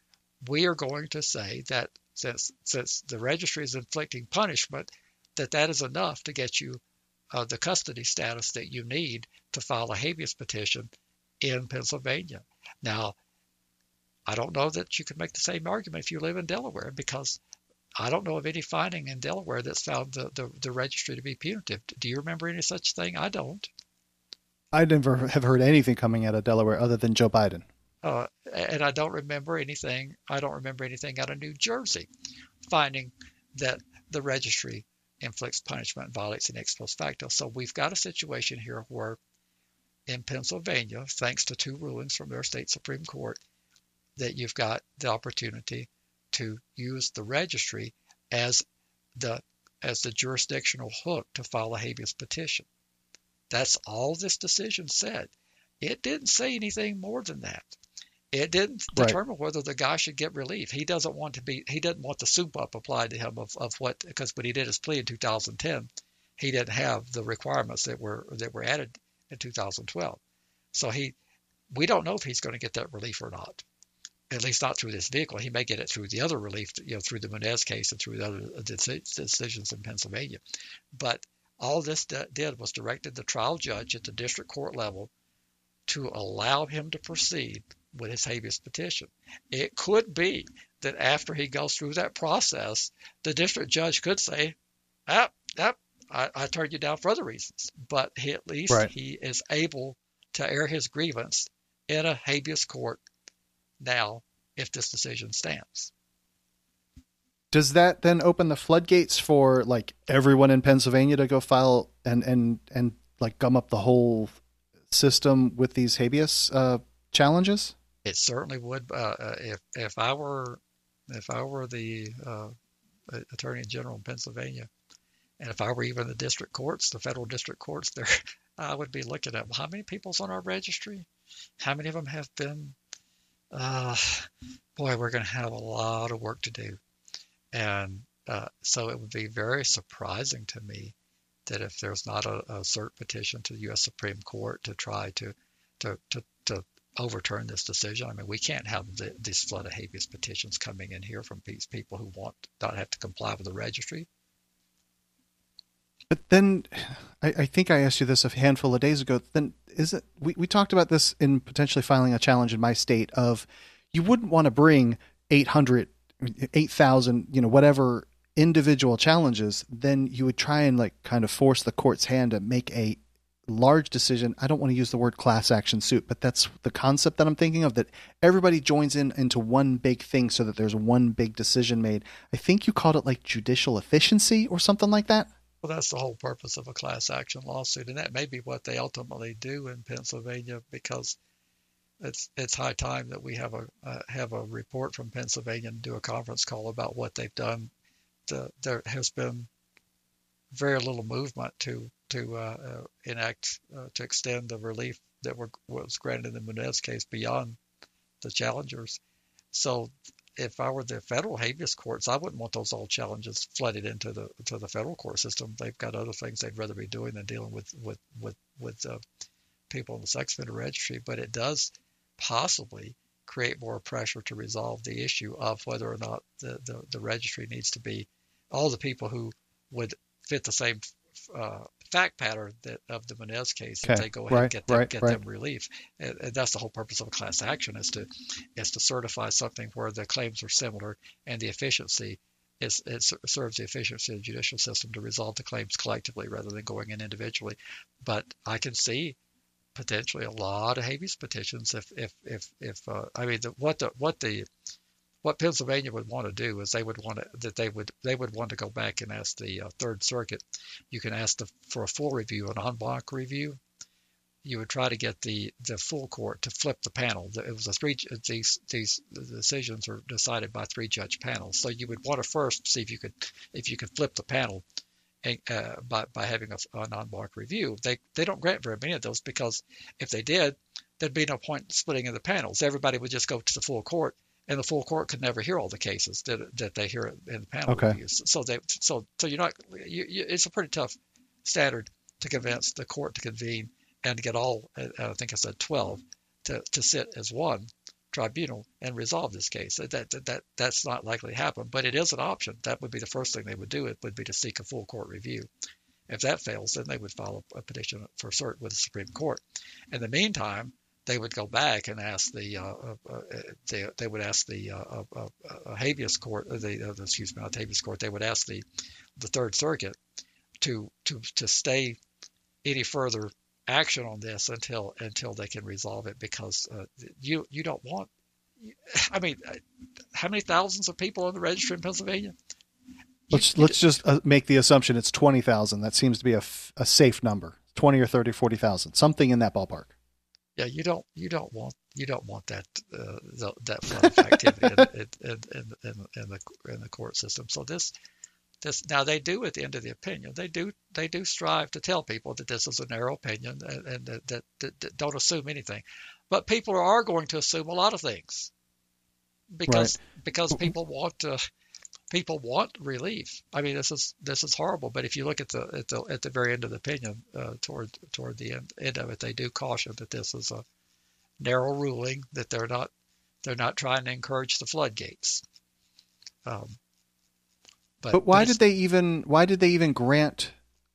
we are going to say that since the registry is inflicting punishment, that is enough to get you the custody status that you need to file a habeas petition in Pennsylvania. Now, I don't know that you can make the same argument if you live in Delaware, because I don't know of any finding in Delaware that's found the registry to be punitive. Do you remember any such thing? I don't. I never have heard anything coming out of Delaware other than Joe Biden. And I don't remember anything. I don't remember anything out of New Jersey finding that the registry inflicts punishment and violates an ex post facto. So we've got a situation here where in Pennsylvania, thanks to 2 rulings from their state Supreme Court, that you've got the opportunity to use the registry as the jurisdictional hook to file a habeas petition. That's all this decision said. It didn't say anything more than that. It didn't determine whether the guy should get relief. He doesn't want the soup up applied to him of what, because when he did his plea in 2010, he didn't have the requirements that were added in 2012. So we don't know if he's going to get that relief or not. At least not through this vehicle. He may get it through the other relief, through the Munez case and through the other decisions in Pennsylvania. But all this did was directed the trial judge at the district court level to allow him to proceed with his habeas petition. It could be that after he goes through that process, the district judge could say, I turned you down for other reasons. But at least he is able to air his grievance in a habeas court now if this decision stands. Does that then open the floodgates for like everyone in Pennsylvania to go file and like gum up the whole system with these habeas challenges? It certainly would. If I were the Attorney General in Pennsylvania, and if I were even the district courts, the federal district courts, there, I would be looking at, well, how many people's on our registry? How many of them have been? Boy, we're going to have a lot of work to do. And so it would be very surprising to me that if there's not a cert petition to the U.S. Supreme Court to try to overturn this decision. I mean, we can't have this flood of habeas petitions coming in here from these people who not have to comply with the registry. But then I think I asked you this a handful of days ago. Then is it we talked about this in potentially filing a challenge in my state of you wouldn't want to bring 800, 8,000, whatever individual challenges. Then you would try and like kind of force the court's hand to make a large decision. I don't want to use the word class action suit, but that's the concept that I'm thinking of, that everybody joins into one big thing so that there's one big decision made. I think you called it like judicial efficiency or something like that. Well, that's the whole purpose of a class action lawsuit, and that may be what they ultimately do in Pennsylvania, because it's high time that we have a report from Pennsylvania and do a conference call about what they've done. There has been very little movement to enact to extend the relief that was granted in the Munez case beyond the challengers. So if I were the federal habeas courts, I wouldn't want those old challenges flooded into the federal court system. They've got other things they'd rather be doing than dealing with people in the sex offender registry. But it does possibly create more pressure to resolve the issue of whether or not the registry needs to be all the people who would fit the same fact pattern of the Munez case. If they go ahead and get them relief. And that's the whole purpose of a class action, is to certify something where the claims are similar and the efficiency serves the efficiency of the judicial system to resolve the claims collectively rather than going in individually. But I can see potentially a lot of habeas petitions what Pennsylvania would want to do is they would want to go back and ask the Third Circuit. You can ask for a full review, an en banc review. You would try to get the full court to flip the panel. It was these decisions are decided by 3-judge panels. So you would want to first see if you could flip the panel by having an en banc review. They don't grant very many of those, because if they did, there'd be no point in splitting in the panels. Everybody would just go to the full court. And the full court could never hear all the cases that they hear in the panel reviews. So you're not. It's a pretty tough standard to convince the court to convene and to get all. I think I said 12 to sit as one. tribunal and resolve this case. That's not likely to happen, but it is an option. That would be the first thing they would do. It would be to seek a full court review. If that fails, then they would file a petition for cert with the Supreme Court. In the meantime, they would go back and ask the habeas court, excuse me, not habeas court. They would ask the Third Circuit to stay any further action on this until they can resolve it, because you don't want. I mean, how many thousands of people on the registry in Pennsylvania? Let's just make the assumption it's 20,000. That seems to be a safe number. 20 or 30, 40,000, something in that ballpark. Yeah, you don't want that flood of activity in the court system. So this now they do at the end of the opinion. They do strive to tell people that this is a narrow opinion and that don't assume anything. But people are going to assume a lot of things because people want relief. I mean, this is horrible. But if you look at the very end of the opinion, toward the end of it, they do caution that this is a narrow ruling, that they're not trying to encourage the floodgates. But why did they even grant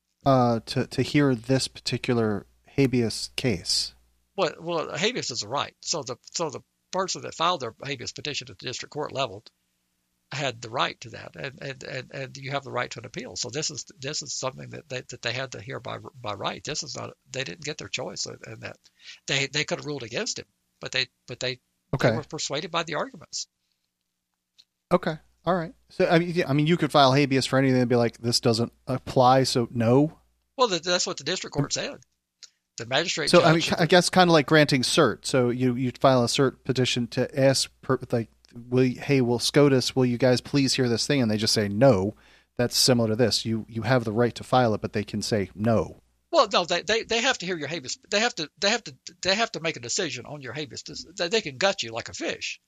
to hear this particular habeas case? Well, habeas is a right. So the person that filed their habeas petition at the district court level had the right to that, and you have the right to an appeal. So this is something that they had to hear by right. This is not, they didn't get their choice, and that they could have ruled against him, but they were persuaded by the arguments. Okay, all right. So I mean, you could file habeas for anything and be like, this doesn't apply, so no. Well, that's what the district court said. The magistrate. So judge, I guess kind of like granting cert. So you file a cert petition to ask will SCOTUS, will you guys please hear this thing? And they just say no. That's similar to this. You have the right to file it, but they can say no. Well, no, they have to hear your habeas. They have to make a decision on your habeas. They can gut you like a fish.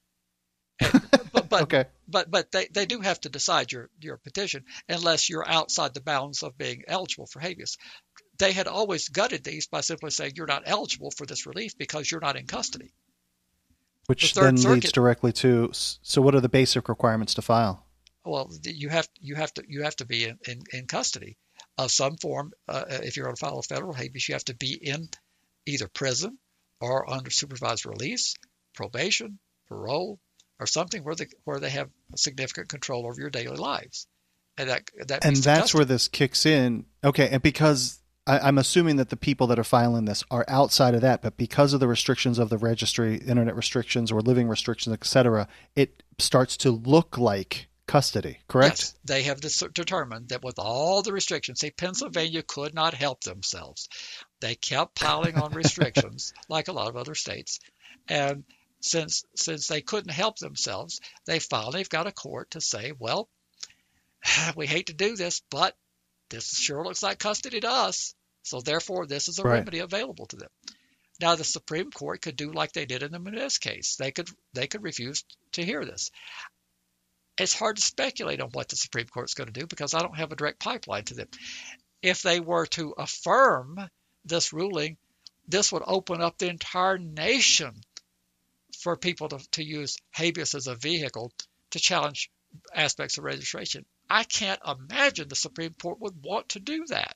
But okay. But they do have to decide your petition unless you're outside the bounds of being eligible for habeas. They had always gutted these by simply saying you're not eligible for this relief because you're not in custody. Which then leads directly to, so what are the basic requirements to file? Well, you have to be in custody of some form. If you're going to file a federal habeas, you have to be in either prison or under supervised release, probation, parole, or something where they have significant control over your daily lives. And that's where this kicks in. Okay, and because I'm assuming that the people that are filing this are outside of that, but because of the restrictions of the registry, internet restrictions or living restrictions, etc., it starts to look like custody, correct? Yes, they have determined that with all the restrictions, see, Pennsylvania could not help themselves. They kept piling on restrictions, like a lot of other states. And since they couldn't help themselves, they finally have got a court to say, well, we hate to do this, but this sure looks like custody to us. So therefore, this is a remedy available to them. Now, the Supreme Court could do like they did in the Menez case. They could refuse to hear this. It's hard to speculate on what the Supreme Court is going to do because I don't have a direct pipeline to them. If they were to affirm this ruling, this would open up the entire nation for people to use habeas as a vehicle to challenge aspects of registration. I can't imagine the Supreme Court would want to do that.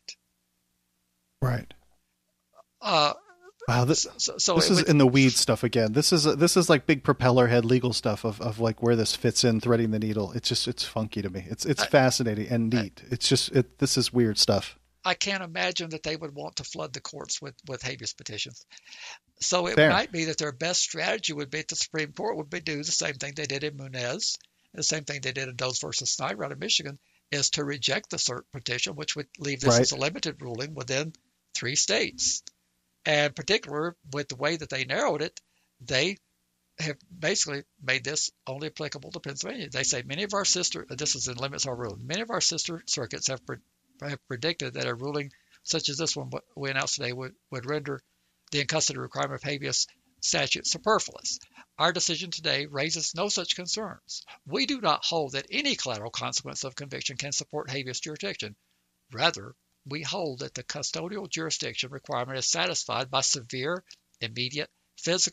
Right. Wow. This is in the weeds stuff again. This is like big propeller head legal stuff of like where this fits in, threading the needle. It's funky to me. It's fascinating and neat. This is weird stuff. I can't imagine that they would want to flood the courts with habeas petitions. So it might be that their best strategy would be at the Supreme Court would be do the same thing they did in Menez, the same thing they did in Doe versus Snyder out of Michigan, is to reject the cert petition, which would leave this as a limited ruling within 3 states. And particular with the way that they narrowed it, they have basically made this only applicable to Pennsylvania. They say many of our this is in limits our rule, many of our sister circuits have predicted that a ruling such as this one we announced today would render the in custody requirement of habeas statute superfluous. Our decision today raises no such concerns. We do not hold that any collateral consequence of conviction can support habeas jurisdiction. Rather, we hold that the custodial jurisdiction requirement is satisfied by severe, immediate, physical,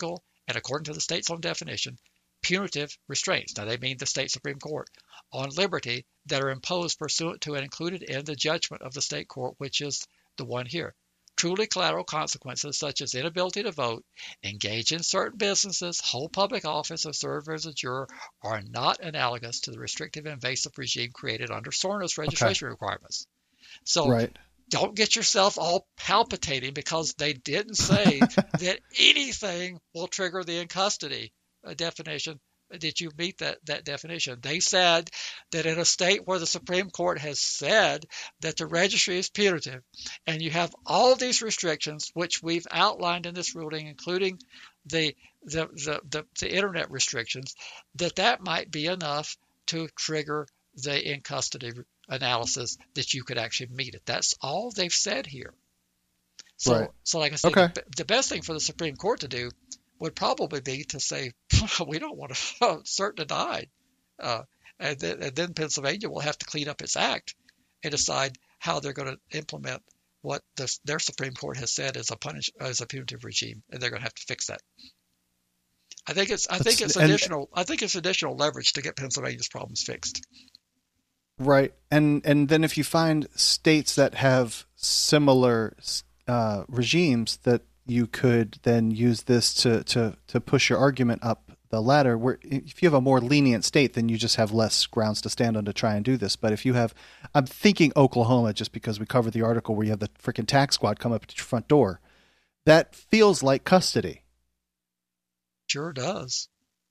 and according to the state's own definition, punitive restraints, now they mean the state Supreme Court, on liberty that are imposed pursuant to and included in the judgment of the state court, which is the one here. Truly collateral consequences such as inability to vote, engage in certain businesses, hold public office, or serve as a juror are not analogous to the restrictive invasive regime created under SORNA's registration requirements. So don't get yourself all palpitating because they didn't say that anything will trigger the in custody definition. Did you meet that definition? They said that in a state where the Supreme Court has said that the registry is punitive, and you have all of these restrictions, which we've outlined in this ruling, including the internet restrictions, that might be enough to trigger the in custody analysis that you could actually meet it. That's all they've said here. So like I said, the best thing for the Supreme Court to do would probably be to say, we don't want to cert denied. And then Pennsylvania will have to clean up its act and decide how they're going to implement what their Supreme Court has said as a punitive regime, and they're going to have to fix that. I think it's additional leverage to get Pennsylvania's problems fixed. Right, and then if you find states that have similar regimes, that you could then use this to push your argument up the ladder. Where if you have a more lenient state, then you just have less grounds to stand on to try and do this. But if you have, I'm thinking Oklahoma, just because we covered the article where you have the freaking tax squad come up to your front door, that feels like custody. Sure does.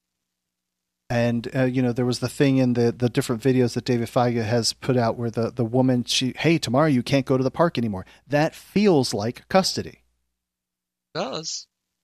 And, there was the thing in the different videos that David Feiga has put out where the woman, hey, tomorrow you can't go to the park anymore. That feels like custody. It does.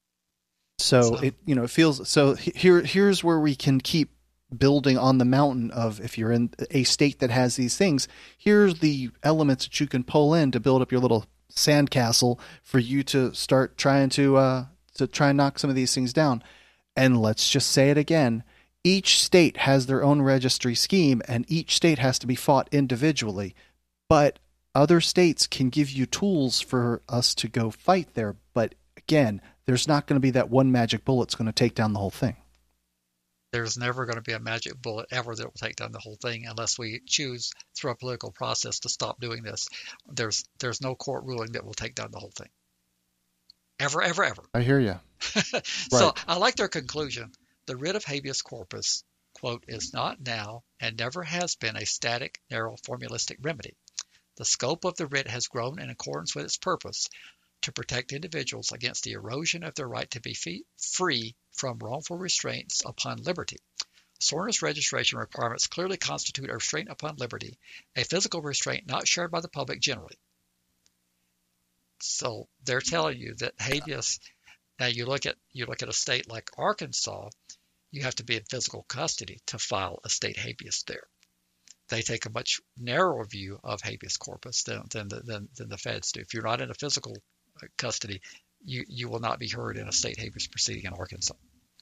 So it feels, so here's where we can keep building on the mountain of, if you're in a state that has these things, here's the elements that you can pull in to build up your little sandcastle for you to start trying to try and knock some of these things down. And let's just say it again. Each state has their own registry scheme, and each state has to be fought individually. But other states can give you tools for us to go fight there. But again, there's not going to be that one magic bullet that's going to take down the whole thing. There's never going to be a magic bullet ever that will take down the whole thing unless we choose through a political process to stop doing this. There's no court ruling that will take down the whole thing. Ever, ever, ever. I hear you. So I like their conclusion. The writ of habeas corpus, quote, is not now and never has been a static, narrow, formalistic remedy. The scope of the writ has grown in accordance with its purpose to protect individuals against the erosion of their right to be free from wrongful restraints upon liberty. SORNA's registration requirements clearly constitute a restraint upon liberty, a physical restraint not shared by the public generally. So they're telling you that habeas. Now you look at a state like Arkansas, you have to be in physical custody to file a state habeas there. They take a much narrower view of habeas corpus than the feds do. If you're not in a physical custody, you will not be heard in a state habeas proceeding in Arkansas.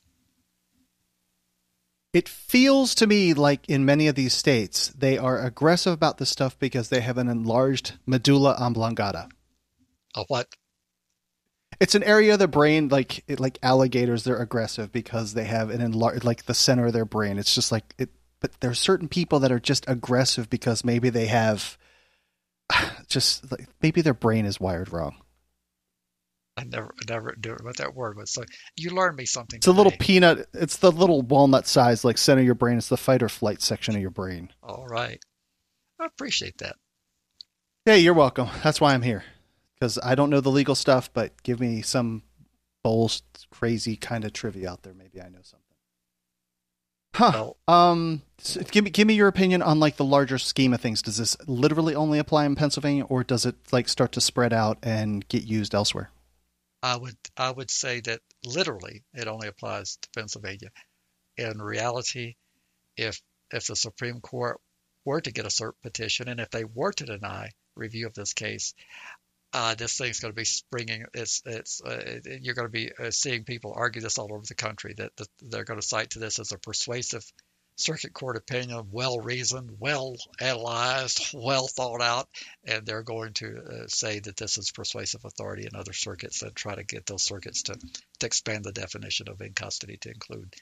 It feels to me like in many of these states, they are aggressive about this stuff because they have an enlarged medulla oblongata. A what? It's an area of the brain, like alligators, they're aggressive because they have an enlarged, like the center of their brain. It's just like it. But there are certain people that are just aggressive because maybe they have just like, maybe their brain is wired wrong. I never do it with that word, but so you learned me something. It's today. A little peanut. It's the little walnut size, like center of your brain. It's the fight or flight section of your brain. All right, I appreciate that. Hey, you're welcome. That's why I'm here, because I don't know the legal stuff, but give me some bullshit, crazy kind of trivia out there. Maybe I know something. Huh. Well, so give me your opinion on like the larger scheme of things. Does this literally only apply in Pennsylvania, or does it like start to spread out and get used elsewhere? I would say that literally it only applies to Pennsylvania. In reality, if the Supreme Court were to get a cert petition, and if they were to deny review of this case, this thing's going to be springing. You're going to be seeing people argue this all over the country, that they're going to cite to this as a persuasive circuit court opinion, well reasoned, well analyzed, well thought out, and they're going to say that this is persuasive authority in other circuits and try to get those circuits to expand the definition of in custody to include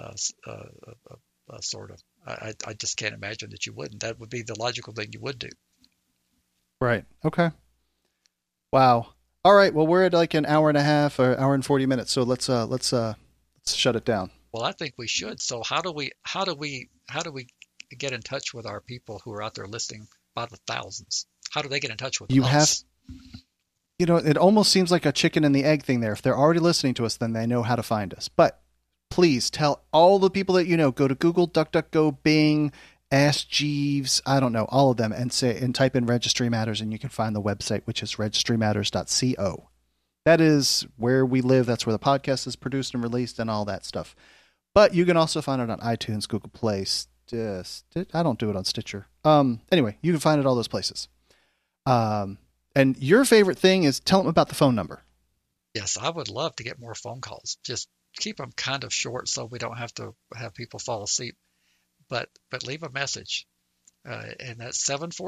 sort of. I just can't imagine that you wouldn't. That would be the logical thing you would do. Right. Okay. Wow. All right. Well, we're at like an hour and a half or hour and 40 minutes. So let's shut it down. Well, I think we should. So how do we get in touch with our people who are out there listening by the thousands? How do they get in touch with us? It almost seems like a chicken and the egg thing there. If they're already listening to us, then they know how to find us. But please tell all the people that you know, go to Google, DuckDuckGo, Bing, Ask Jeeves, I don't know, all of them, and type in Registry Matters, and you can find the website, which is registrymatters.co. That is where we live. That's where the podcast is produced and released and all that stuff. But you can also find it on iTunes, Google Play. I don't do it on Stitcher. Anyway, you can find it all those places. And your favorite thing is tell them about the phone number. Yes, I would love to get more phone calls. Just keep them kind of short so we don't have to have people fall asleep. But leave a message. And that's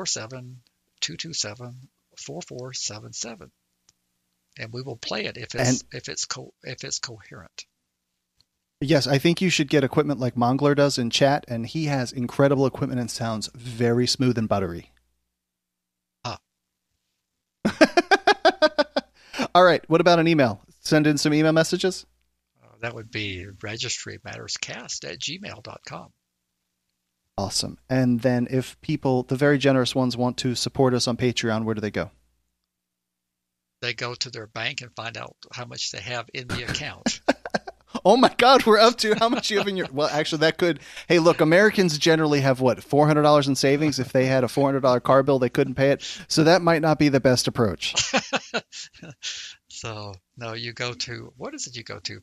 747-227-4477. And we will play it if it's coherent. Yes, I think you should get equipment like Mongler does in chat, and he has incredible equipment and sounds very smooth and buttery. All right, what about an email? Send in some email messages? That would be registrymatterscast@gmail.com. Awesome. And then if people, the very generous ones, want to support us on Patreon, where do they go? They go to their bank and find out how much they have in the account. Oh my God, we're up to how much you have in your... Well, actually, that could... Hey, look, Americans generally have, what, $400 in savings? If they had a $400 car bill, they couldn't pay it. So that might not be the best approach. So, no, you go to... What is it you go to?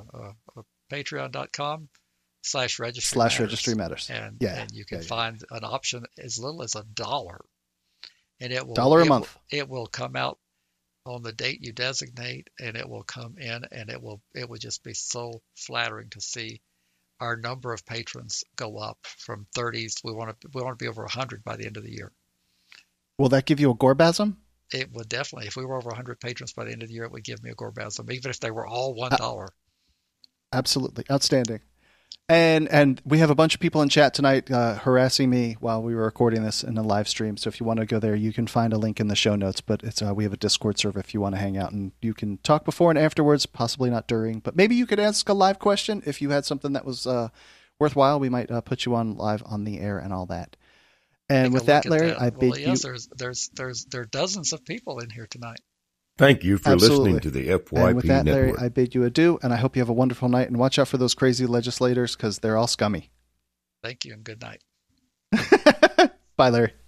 Patreon.com/registry matters. And you can find an option as little as $1. And it will... $1 a month. It will come out on the date you designate, and it will come in, and it would just be so flattering to see our number of patrons go up from 30s. We want to be over 100 by the end of the year. Will that give you a gorbasm? It would definitely. If we were over 100 patrons by the end of the year, it would give me a gorbasm, even if they were all $1. Absolutely. Outstanding. And we have a bunch of people in chat tonight harassing me while we were recording this in a live stream. So if you want to go there, you can find a link in the show notes. But it's we have a Discord server if you want to hang out, and you can talk before and afterwards, possibly not during. But maybe you could ask a live question if you had something that was worthwhile. We might put you on live on the air and all that. And with that, Larry, I bid you. There are dozens of people in here tonight. Thank you for listening to the FYP And with that, Network. Larry, I bid you adieu, and I hope you have a wonderful night, and watch out for those crazy legislators because they're all scummy. Thank you, and good night. Bye, Larry.